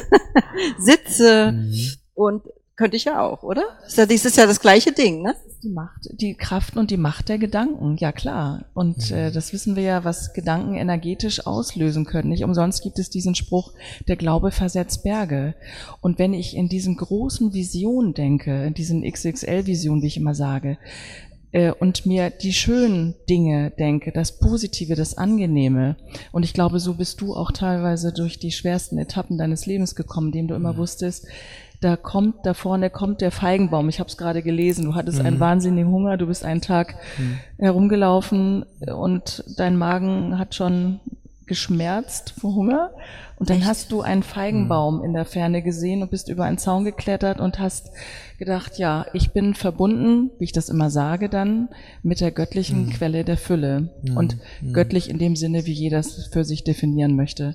sitze und könnte ich ja auch, oder? Das ist ja das gleiche Ding, ne? Die Macht, die Kraft und die Macht der Gedanken, ja klar. Und das wissen wir ja, was Gedanken energetisch auslösen können. Nicht umsonst gibt es diesen Spruch, der Glaube versetzt Berge. Und wenn ich in diesen großen Visionen denke, in diesen XXL-Visionen, wie ich immer sage, und mir die schönen Dinge denke, das Positive, das Angenehme. Und ich glaube, so bist du auch teilweise durch die schwersten Etappen deines Lebens gekommen, indem du immer wusstest, da vorne kommt der Feigenbaum. Ich habe es gerade gelesen. Du hattest einen wahnsinnigen Hunger. Du bist einen Tag herumgelaufen und dein Magen hat schon geschmerzt vor Hunger. Und dann hast du einen Feigenbaum in der Ferne gesehen und bist über einen Zaun geklettert und hast gedacht, ja, ich bin verbunden, wie ich das immer sage dann, mit der göttlichen Quelle der Fülle. Und göttlich in dem Sinne, wie jeder es für sich definieren möchte.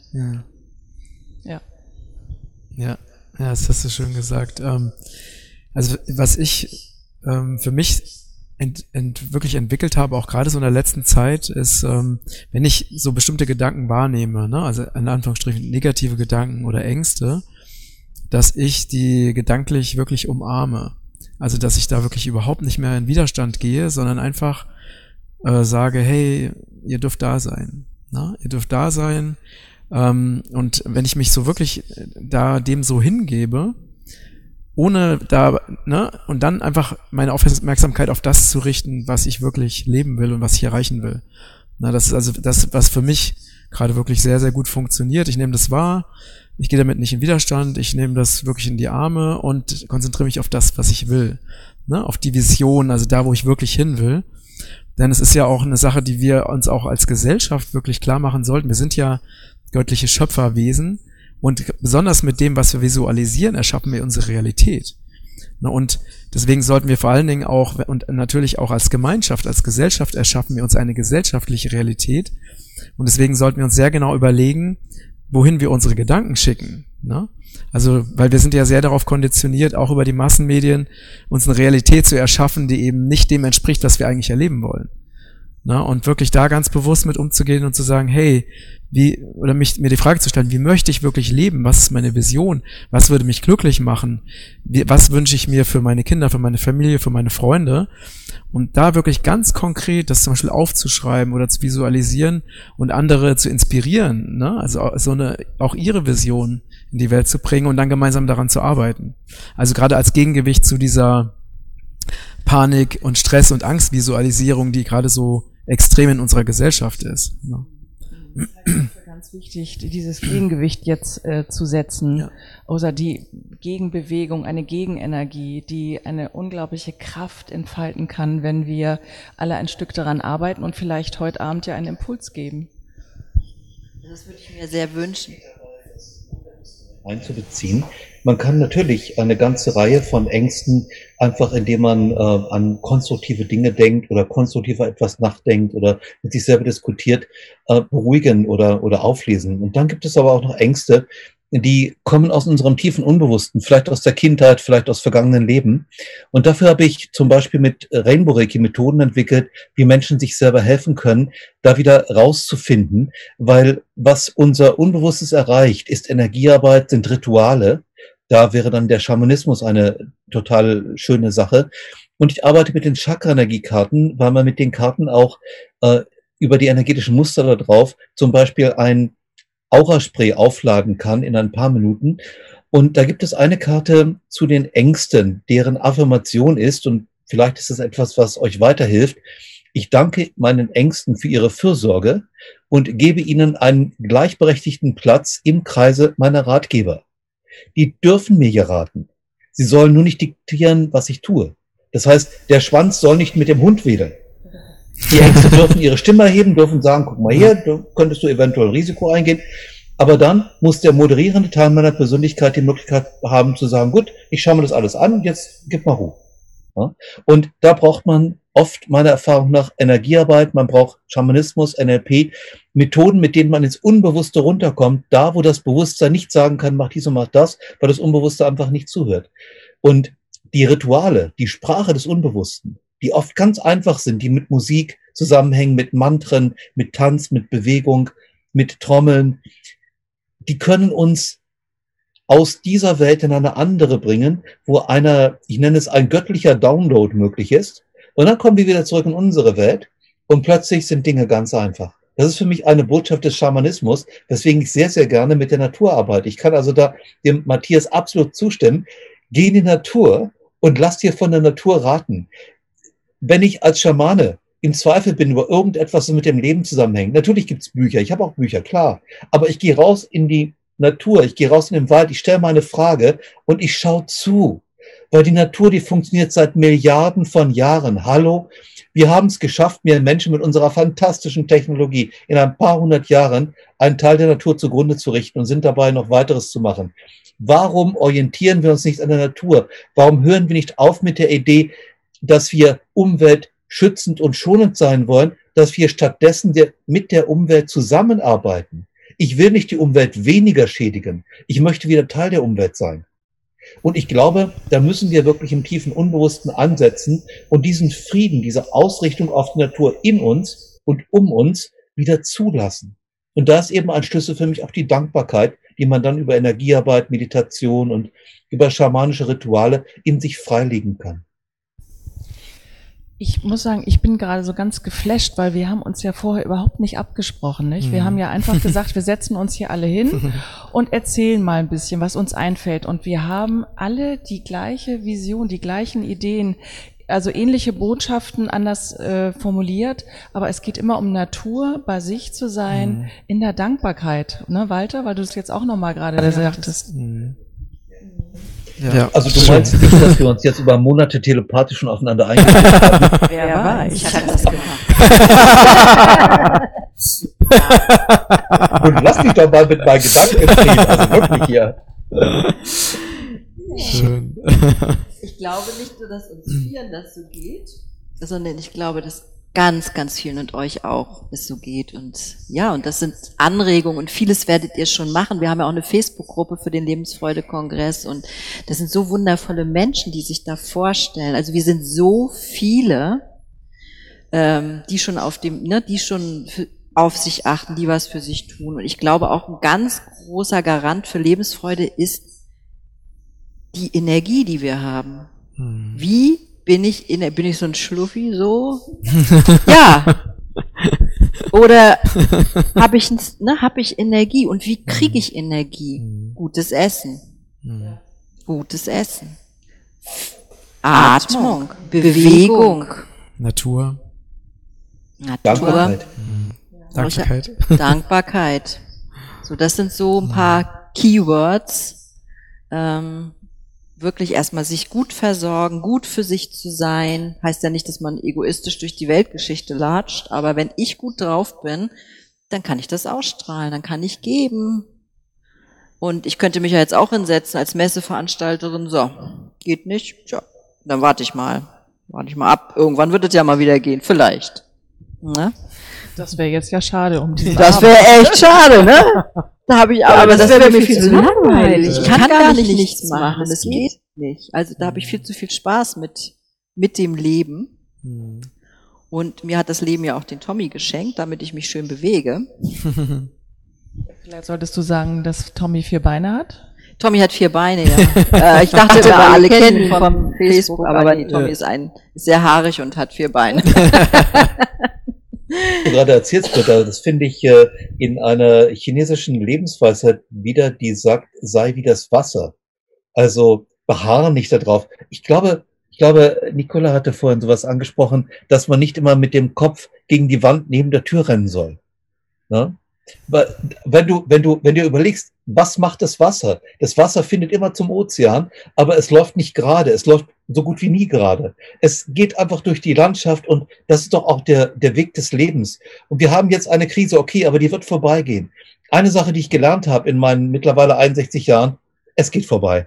Ja, das hast du schön gesagt. Also was ich für mich wirklich entwickelt habe, auch gerade so in der letzten Zeit, ist, wenn ich so bestimmte Gedanken wahrnehme, ne, also in Anführungsstrichen negative Gedanken oder Ängste, dass ich die gedanklich wirklich umarme. Also dass ich da wirklich überhaupt nicht mehr in Widerstand gehe, sondern einfach sage, hey, ihr dürft da sein. Ne? Ihr dürft da sein. Und wenn ich mich so wirklich dem so hingebe, ohne da, ne, und dann einfach meine Aufmerksamkeit auf das zu richten, was ich wirklich leben will und was ich erreichen will. Na, das ist also das, was für mich gerade wirklich sehr, sehr gut funktioniert. Ich nehme das wahr, ich gehe damit nicht in Widerstand, ich nehme das wirklich in die Arme und konzentriere mich auf das, was ich will. Ne, auf die Vision, also da, wo ich wirklich hin will. Denn es ist ja auch eine Sache, die wir uns auch als Gesellschaft wirklich klar machen sollten. Wir sind ja göttliche Schöpferwesen. Und besonders mit dem, was wir visualisieren, erschaffen wir unsere Realität. Und deswegen sollten wir vor allen Dingen auch, und natürlich auch als Gemeinschaft, als Gesellschaft erschaffen wir uns eine gesellschaftliche Realität. Und deswegen sollten wir uns sehr genau überlegen, wohin wir unsere Gedanken schicken. Ne? Also, weil wir sind ja sehr darauf konditioniert, auch über die Massenmedien, uns eine Realität zu erschaffen, die eben nicht dem entspricht, was wir eigentlich erleben wollen. Ne? Und wirklich da ganz bewusst mit umzugehen und zu sagen, hey, mir die Frage zu stellen, wie möchte ich wirklich leben? Was ist meine Vision? Was würde mich glücklich machen? Was wünsche ich mir für meine Kinder, für meine Familie, für meine Freunde? Und da wirklich ganz konkret das zum Beispiel aufzuschreiben oder zu visualisieren und andere zu inspirieren, ne? Also auch ihre Vision in die Welt zu bringen und dann gemeinsam daran zu arbeiten. Also gerade als Gegengewicht zu dieser Panik und Stress und Angstvisualisierung, die gerade so extrem in unserer Gesellschaft ist. Ne? Ganz wichtig, dieses Gegengewicht jetzt zu setzen, Ja. außer die Gegenbewegung, eine Gegenenergie, die eine unglaubliche Kraft entfalten kann, wenn wir alle ein Stück daran arbeiten und vielleicht heute Abend ja einen Impuls geben. Das würde ich mir sehr wünschen. Einzubeziehen. Man kann natürlich eine ganze Reihe von Ängsten einfach, indem man an konstruktive Dinge denkt oder konstruktiver etwas nachdenkt oder mit sich selber diskutiert, beruhigen oder auflesen. Und dann gibt es aber auch noch Ängste, die kommen aus unserem tiefen Unbewussten, vielleicht aus der Kindheit, vielleicht aus vergangenen Leben. Und dafür habe ich zum Beispiel mit Rainbow Reiki Methoden entwickelt, wie Menschen sich selber helfen können, da wieder rauszufinden, weil was unser Unbewusstes erreicht, ist Energiearbeit, sind Rituale. Da wäre dann der Schamanismus eine total schöne Sache. Und ich arbeite mit den Chakra-Energiekarten, weil man mit den Karten auch über die energetischen Muster da drauf zum Beispiel ein Auraspray aufladen kann in ein paar Minuten. Und da gibt es eine Karte zu den Ängsten, deren Affirmation ist, und vielleicht ist es etwas, was euch weiterhilft. Ich danke meinen Ängsten für ihre Fürsorge und gebe ihnen einen gleichberechtigten Platz im Kreise meiner Ratgeber. Die dürfen mir ja raten. Sie sollen nur nicht diktieren, was ich tue. Das heißt, der Schwanz soll nicht mit dem Hund wedeln. Die Ängste dürfen ihre Stimme erheben, dürfen sagen, guck mal hier, könntest du eventuell Risiko eingehen. Aber dann muss der moderierende Teil meiner Persönlichkeit die Möglichkeit haben zu sagen, gut, ich schaue mir das alles an, jetzt gib mal Ruhe. Ja? Und da braucht man oft meiner Erfahrung nach Energiearbeit, man braucht Schamanismus, NLP, Methoden, mit denen man ins Unbewusste runterkommt, da wo das Bewusstsein nicht sagen kann, mach dies und mach das, weil das Unbewusste einfach nicht zuhört. Und die Rituale, die Sprache des Unbewussten, die oft ganz einfach sind, die mit Musik zusammenhängen, mit Mantren, mit Tanz, mit Bewegung, mit Trommeln, die können uns aus dieser Welt in eine andere bringen, wo ich nenne es ein göttlicher Download möglich ist. Und dann kommen wir wieder zurück in unsere Welt und plötzlich sind Dinge ganz einfach. Das ist für mich eine Botschaft des Schamanismus, weswegen ich sehr, sehr gerne mit der Natur arbeite. Ich kann also da dem Matthias absolut zustimmen. Geh in die Natur und lass dir von der Natur raten. Wenn ich als Schamane im Zweifel bin über irgendetwas, das mit dem Leben zusammenhängt, natürlich gibt's Bücher, ich habe auch Bücher, klar, aber ich gehe raus in die Natur, ich gehe raus in den Wald, ich stelle meine Frage und ich schaue zu, weil die Natur, die funktioniert seit Milliarden von Jahren. Hallo, wir haben es geschafft, wir Menschen mit unserer fantastischen Technologie in ein paar hundert Jahren einen Teil der Natur zugrunde zu richten und sind dabei, noch weiteres zu machen. Warum orientieren wir uns nicht an der Natur? Warum hören wir nicht auf mit der Idee, dass wir umweltschützend und schonend sein wollen, dass wir stattdessen mit der Umwelt zusammenarbeiten? Ich will nicht die Umwelt weniger schädigen. Ich möchte wieder Teil der Umwelt sein. Und ich glaube, da müssen wir wirklich im tiefen Unbewussten ansetzen und diesen Frieden, diese Ausrichtung auf die Natur in uns und um uns wieder zulassen. Und da ist eben ein Schlüssel für mich auch die Dankbarkeit, die man dann über Energiearbeit, Meditation und über schamanische Rituale in sich freilegen kann. Ich muss sagen, ich bin gerade so ganz geflasht, weil wir haben uns ja vorher überhaupt nicht abgesprochen, nicht? Wir haben ja einfach gesagt, wir setzen uns hier alle hin und erzählen mal ein bisschen, was uns einfällt. Und wir haben alle die gleiche Vision, die gleichen Ideen, also ähnliche Botschaften anders formuliert, aber es geht immer um Natur, bei sich zu sein, in der Dankbarkeit, ne, Walter, weil du es jetzt auch nochmal gerade sagtest. Ja. Also du meinst nicht, dass wir uns jetzt über Monate telepathisch schon aufeinander eingestellt haben? Wer weiß. Ich habe das gemacht. Und lass mich doch mal mit meinen Gedanken reden, also wirklich hier. Schön. Ich glaube nicht nur, dass uns vieren das so geht, sondern ich glaube, dass ganz, ganz vielen und euch auch, es so geht. Und ja, und das sind Anregungen und vieles werdet ihr schon machen. Wir haben ja auch eine Facebook-Gruppe für den Lebensfreude-Kongress und das sind so wundervolle Menschen, die sich da vorstellen. Also wir sind so viele, die schon auf sich achten, die was für sich tun. Und ich glaube auch ein ganz großer Garant für Lebensfreude ist die Energie, die wir haben. Wie bin ich so ein Schluffi so? Ja. Oder habe ich Energie? Und wie kriege ich Energie? Gutes Essen. Gutes Essen. Atmung. Bewegung. Natur. Dankbarkeit. Dankbarkeit. So, das sind so ein paar Keywords. Wirklich erstmal sich gut versorgen, gut für sich zu sein. Heißt ja nicht, dass man egoistisch durch die Weltgeschichte latscht, aber wenn ich gut drauf bin, dann kann ich das ausstrahlen, dann kann ich geben. Und ich könnte mich ja jetzt auch hinsetzen als Messeveranstalterin, so, geht nicht, tja, dann warte ich mal ab. Irgendwann wird es ja mal wieder gehen, vielleicht. Ne? Das wäre jetzt ja schade um diesen Das wäre echt schade, ne? Da habe ich aber das wäre mir viel zu langweilig. Ich kann gar nicht nichts machen. Das geht nicht. Also da habe ich viel zu viel Spaß mit dem Leben. Und mir hat das Leben ja auch den Tommy geschenkt, damit ich mich schön bewege. Vielleicht solltest du sagen, dass Tommy 4 Beine hat? Tommy hat 4 Beine, ja. Ich dachte, wir alle kennen ihn vom Facebook, aber nee, Tommy ist sehr haarig und hat 4 Beine. Du gerade erzählst, Britta, das finde ich in einer chinesischen Lebensweisheit wieder, die sagt, sei wie das Wasser. Also beharren nicht darauf. Ich glaube, Nicola hatte vorhin sowas angesprochen, dass man nicht immer mit dem Kopf gegen die Wand neben der Tür rennen soll. Ne? Wenn du überlegst, was macht das Wasser? Das Wasser findet immer zum Ozean, aber es läuft nicht gerade, es läuft so gut wie nie gerade. Es geht einfach durch die Landschaft und das ist doch auch der Weg des Lebens. Und wir haben jetzt eine Krise, okay, aber die wird vorbeigehen. Eine Sache, die ich gelernt habe in meinen mittlerweile 61 Jahren, es geht vorbei.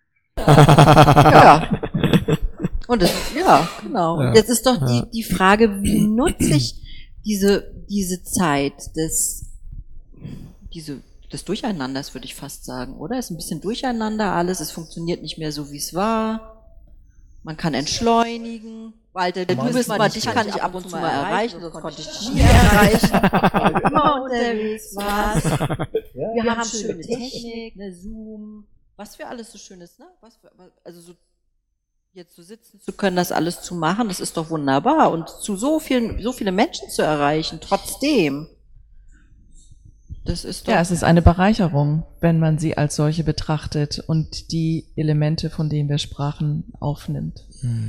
Ja. Und ja, genau. Ja. Jetzt ist doch die Frage, wie nutze ich diese Zeit des Durcheinanders, würde ich fast sagen, oder? Es ist ein bisschen durcheinander alles, es funktioniert nicht mehr so, wie es war. Man kann entschleunigen. Walter, du bist mal, dich kann ich ab und zu mal erreichen, sonst konnte ich dich nie erreichen, weil du immer unterwegs warst. Wir haben schöne Technik, ne, Zoom, was für alles so schön ist, ne? Also so jetzt so sitzen zu können, das alles zu machen, das ist doch wunderbar. Und zu so viele Menschen zu erreichen, trotzdem. Das ist doch Ja, es ist eine Bereicherung, wenn man sie als solche betrachtet und die Elemente, von denen wir sprachen, aufnimmt.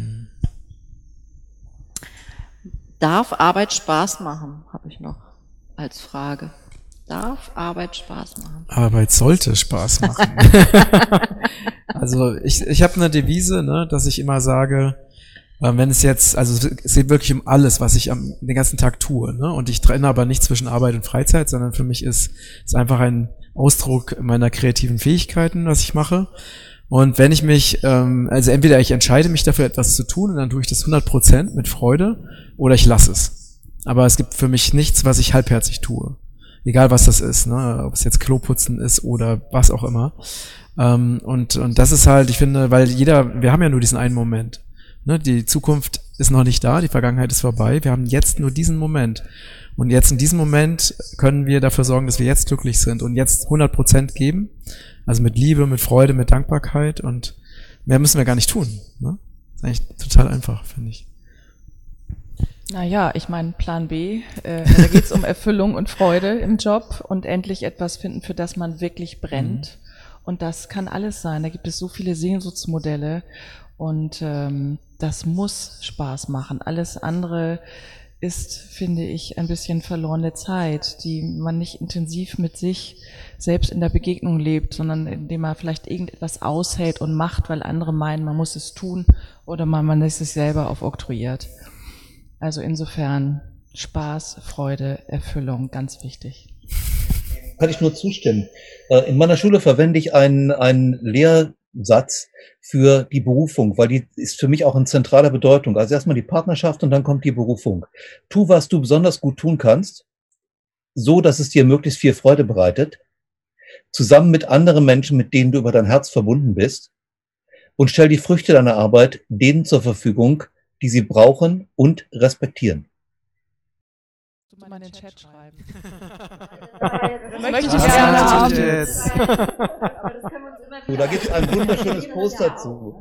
Darf Arbeit Spaß machen, habe ich noch als Frage. Darf Arbeit Spaß machen? Arbeit sollte Spaß machen. Also ich habe eine Devise, ne, dass ich immer sage, wenn es jetzt, also es geht wirklich um alles, was ich den ganzen Tag tue, ne? Und ich trenne aber nicht zwischen Arbeit und Freizeit, sondern für mich ist es einfach ein Ausdruck meiner kreativen Fähigkeiten, was ich mache. Und wenn ich mich, also entweder ich entscheide mich dafür, etwas zu tun und dann tue ich das 100% mit Freude, oder ich lasse es. Aber es gibt für mich nichts, was ich halbherzig tue. Egal was das ist, ne? Ob es jetzt Kloputzen ist oder was auch immer. Und das ist halt, ich finde, weil wir haben ja nur diesen einen Moment. Ne? Die Zukunft ist noch nicht da, die Vergangenheit ist vorbei. Wir haben jetzt nur diesen Moment. Und jetzt in diesem Moment können wir dafür sorgen, dass wir jetzt glücklich sind und jetzt 100% geben. Also mit Liebe, mit Freude, mit Dankbarkeit und mehr müssen wir gar nicht tun. Ne? Das ist eigentlich total einfach, finde ich. Naja, ich meine, Plan B, da geht es um Erfüllung und Freude im Job und endlich etwas finden, für das man wirklich brennt. Und das kann alles sein. Da gibt es so viele Sehnsuchtsmodelle und das muss Spaß machen. Alles andere ist, finde ich, ein bisschen verlorene Zeit, die man nicht intensiv mit sich selbst in der Begegnung lebt, sondern indem man vielleicht irgendetwas aushält und macht, weil andere meinen, man muss es tun oder man ist sich selber aufoktroyiert. Also insofern Spaß, Freude, Erfüllung, ganz wichtig. Kann ich nur zustimmen. In meiner Schule verwende ich ein Satz für die Berufung, weil die ist für mich auch in zentraler Bedeutung. Also erstmal die Partnerschaft und dann kommt die Berufung. Tu, was du besonders gut tun kannst, so, dass es dir möglichst viel Freude bereitet, zusammen mit anderen Menschen, mit denen du über dein Herz verbunden bist, und stell die Früchte deiner Arbeit denen zur Verfügung, die sie brauchen und respektieren. Du mal in den Chat schreiben. Das möchte ich Das gerne ist haben. natürlich jetzt. Aber das können wir uns immer So, da gibt es ein wunderschönes Poster zu.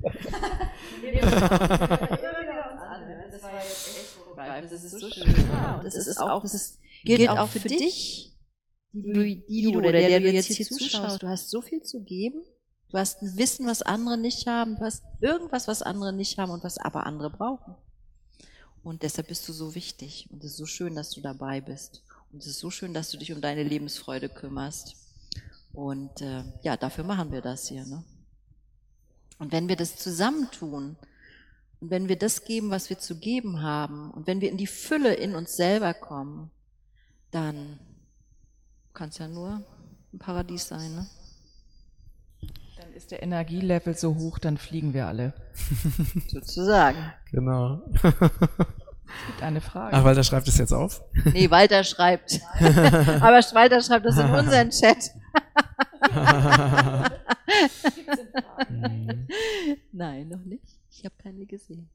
Das ist so schön. Ja, und das gilt auch für dich, die du oder der du jetzt hier zuschaust. Du hast so viel zu geben. Du hast ein Wissen, was andere nicht haben. Du hast irgendwas, was andere nicht haben und was aber andere brauchen. Und deshalb bist du so wichtig. Und es ist so schön, dass du dabei bist. Und es ist so schön, dass du dich um deine Lebensfreude kümmerst. Und ja, dafür machen wir das hier. Ne? Und wenn wir das zusammentun und wenn wir das geben, was wir zu geben haben und wenn wir in die Fülle in uns selber kommen, dann kann es ja nur ein Paradies sein. Ne? Dann ist der Energielevel so hoch, dann fliegen wir alle. Sozusagen. Genau. Es gibt eine Frage. Ach, Walter schreibt es jetzt auf. Nee, Walter schreibt. Aber Walter schreibt das in unseren Chat. Nein, noch nicht. Ich habe keine gesehen.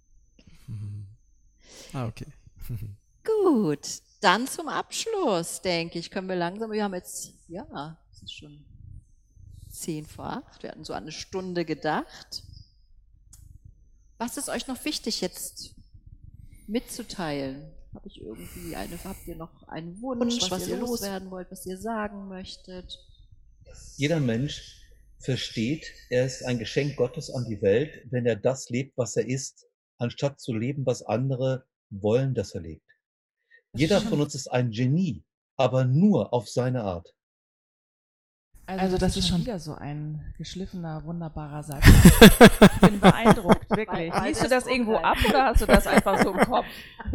Okay. Gut, dann zum Abschluss, denke ich, können wir langsam, wir haben jetzt, ja, es ist schon 7:50, wir hatten so an eine Stunde gedacht. Was ist euch noch wichtig jetzt mitzuteilen? Habt ihr noch einen Wunsch, was ihr loswerden wollt, was ihr sagen möchtet? Jeder Mensch versteht, er ist ein Geschenk Gottes an die Welt, wenn er das lebt, was er ist, anstatt zu leben, was andere wollen, dass er lebt. Jeder von uns ist ein Genie, aber nur auf seine Art. Also das ist schon wieder so ein geschliffener, wunderbarer Satz. Ich bin beeindruckt, wirklich. Liest du das irgendwo ab oder hast du das einfach so im Kopf?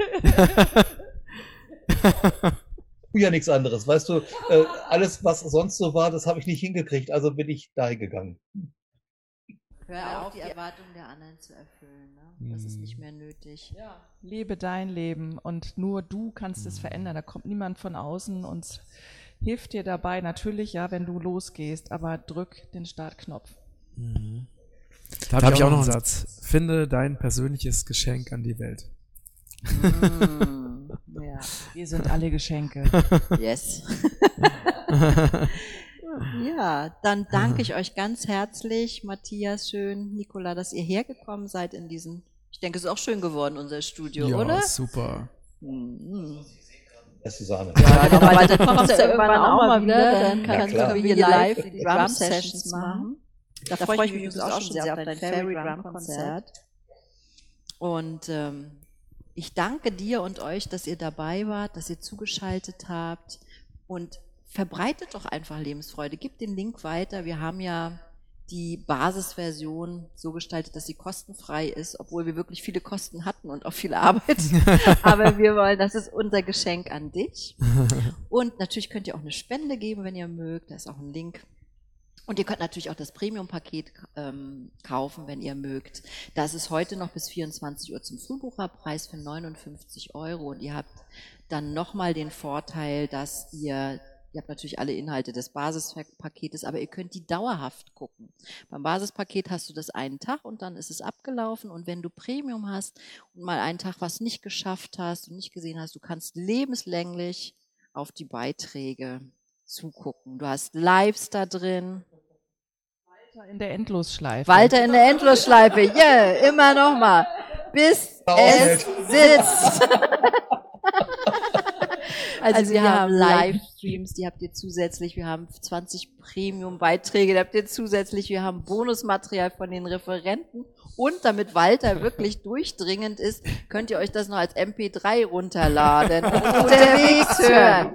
Ja, nichts anderes. Weißt du, alles, was sonst so war, das habe ich nicht hingekriegt, also bin ich dahin gegangen. Hör auf, die Erwartungen der anderen zu erfüllen. Ne? Das ist nicht mehr nötig. Ja. Lebe dein Leben und nur du kannst es verändern. Da kommt niemand von außen und hilft dir dabei. Natürlich, ja, wenn du losgehst, aber drück den Startknopf. Da habe ich auch noch einen Satz. Finde dein persönliches Geschenk an die Welt. Ja. Wir sind alle Geschenke. Yes. Ja, dann danke ich euch ganz herzlich, Matthias, schön, Nicola, dass ihr hergekommen seid in diesen, ich denke, es ist auch schön geworden, unser Studio, Ja, oder? super. Das ist Susanne. Ja, genau, aber dann kommst du ja irgendwann auch mal wieder, dann können wir hier live die Drum-Sessions machen. Da freue ich mich übrigens auch schon sehr auf dein Fairy-Drum-Konzert. Und ich danke dir und euch, dass ihr dabei wart, dass ihr zugeschaltet habt und verbreitet doch einfach Lebensfreude. Gebt den Link weiter. Wir haben ja die Basisversion so gestaltet, dass sie kostenfrei ist, obwohl wir wirklich viele Kosten hatten und auch viel Arbeit. Aber wir wollen, das ist unser Geschenk an dich. Und natürlich könnt ihr auch eine Spende geben, wenn ihr mögt. Da ist auch ein Link. Und ihr könnt natürlich auch das Premium-Paket kaufen, wenn ihr mögt. Das ist heute noch bis 24 Uhr zum Frühbucherpreis für 59 €. Und ihr habt dann nochmal den Vorteil, dass ihr habt natürlich alle Inhalte des Basispaketes, aber ihr könnt die dauerhaft gucken. Beim Basispaket hast du das einen Tag und dann ist es abgelaufen. Und wenn du Premium hast und mal einen Tag was nicht geschafft hast und nicht gesehen hast, du kannst lebenslänglich auf die Beiträge zugucken. Du hast Lives da drin. Walter in der Endlosschleife. Walter in der Endlosschleife, yeah, immer noch mal, bis es sitzt. Also wir haben Livestreams, die habt ihr zusätzlich, wir haben 20 Premium-Beiträge, die habt ihr zusätzlich, wir haben Bonusmaterial von den Referenten und damit Walter wirklich durchdringend ist, könnt ihr euch das noch als MP3 runterladen und unterwegs hören.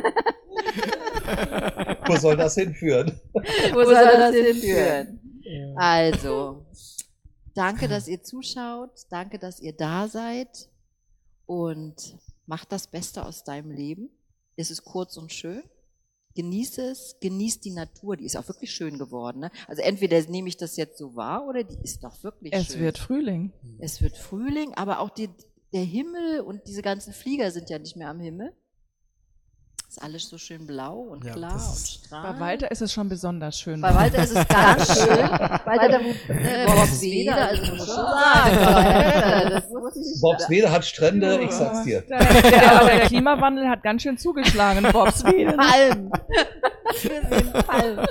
Wo soll das hinführen? Wo soll das hinführen? Also, danke, dass ihr zuschaut, danke, dass ihr da seid und macht das Beste aus deinem Leben. Es ist kurz und schön. Genieß es, genieß die Natur, die ist auch wirklich schön geworden. Ne? Also entweder nehme ich das jetzt so wahr oder die ist doch wirklich schön. Es wird Frühling. Es wird Frühling, aber auch der Himmel und diese ganzen Flieger sind ja nicht mehr am Himmel. Ist alles so schön blau und Ja, klar das und ist- strahlend. Bei Walter ist es schon besonders schön. Bei Walter ist es ganz schön. Walter Worpswede, also muss ich schon sagen. Das muss ich- Worpswede hat Strände, ich sag's dir. Aber der Klimawandel hat ganz schön zugeschlagen in Worpswede. Palmen. Wir sehen Palmen.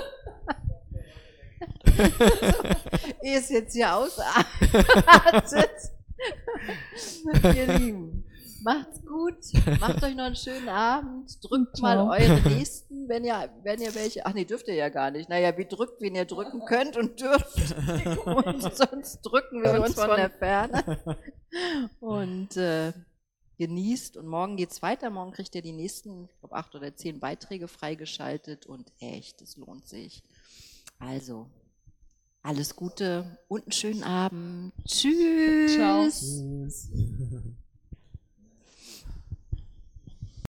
Ehe es jetzt hier ausartet. Ihr Lieben, macht's gut. Macht euch noch einen schönen Abend. Drückt mal Ciao. eure Nächsten, wenn ihr welche. Ach nee, dürft ihr ja gar nicht. Naja, wie drückt, wen ihr drücken könnt und dürft. Und sonst drücken wir uns von der Ferne. Und genießt. Und morgen geht's weiter. Morgen kriegt ihr die nächsten, ich glaube, 8 oder 10 Beiträge freigeschaltet. Und echt, es lohnt sich. Also, alles Gute und einen schönen Abend. Tschüss. Ciao. Tschüss.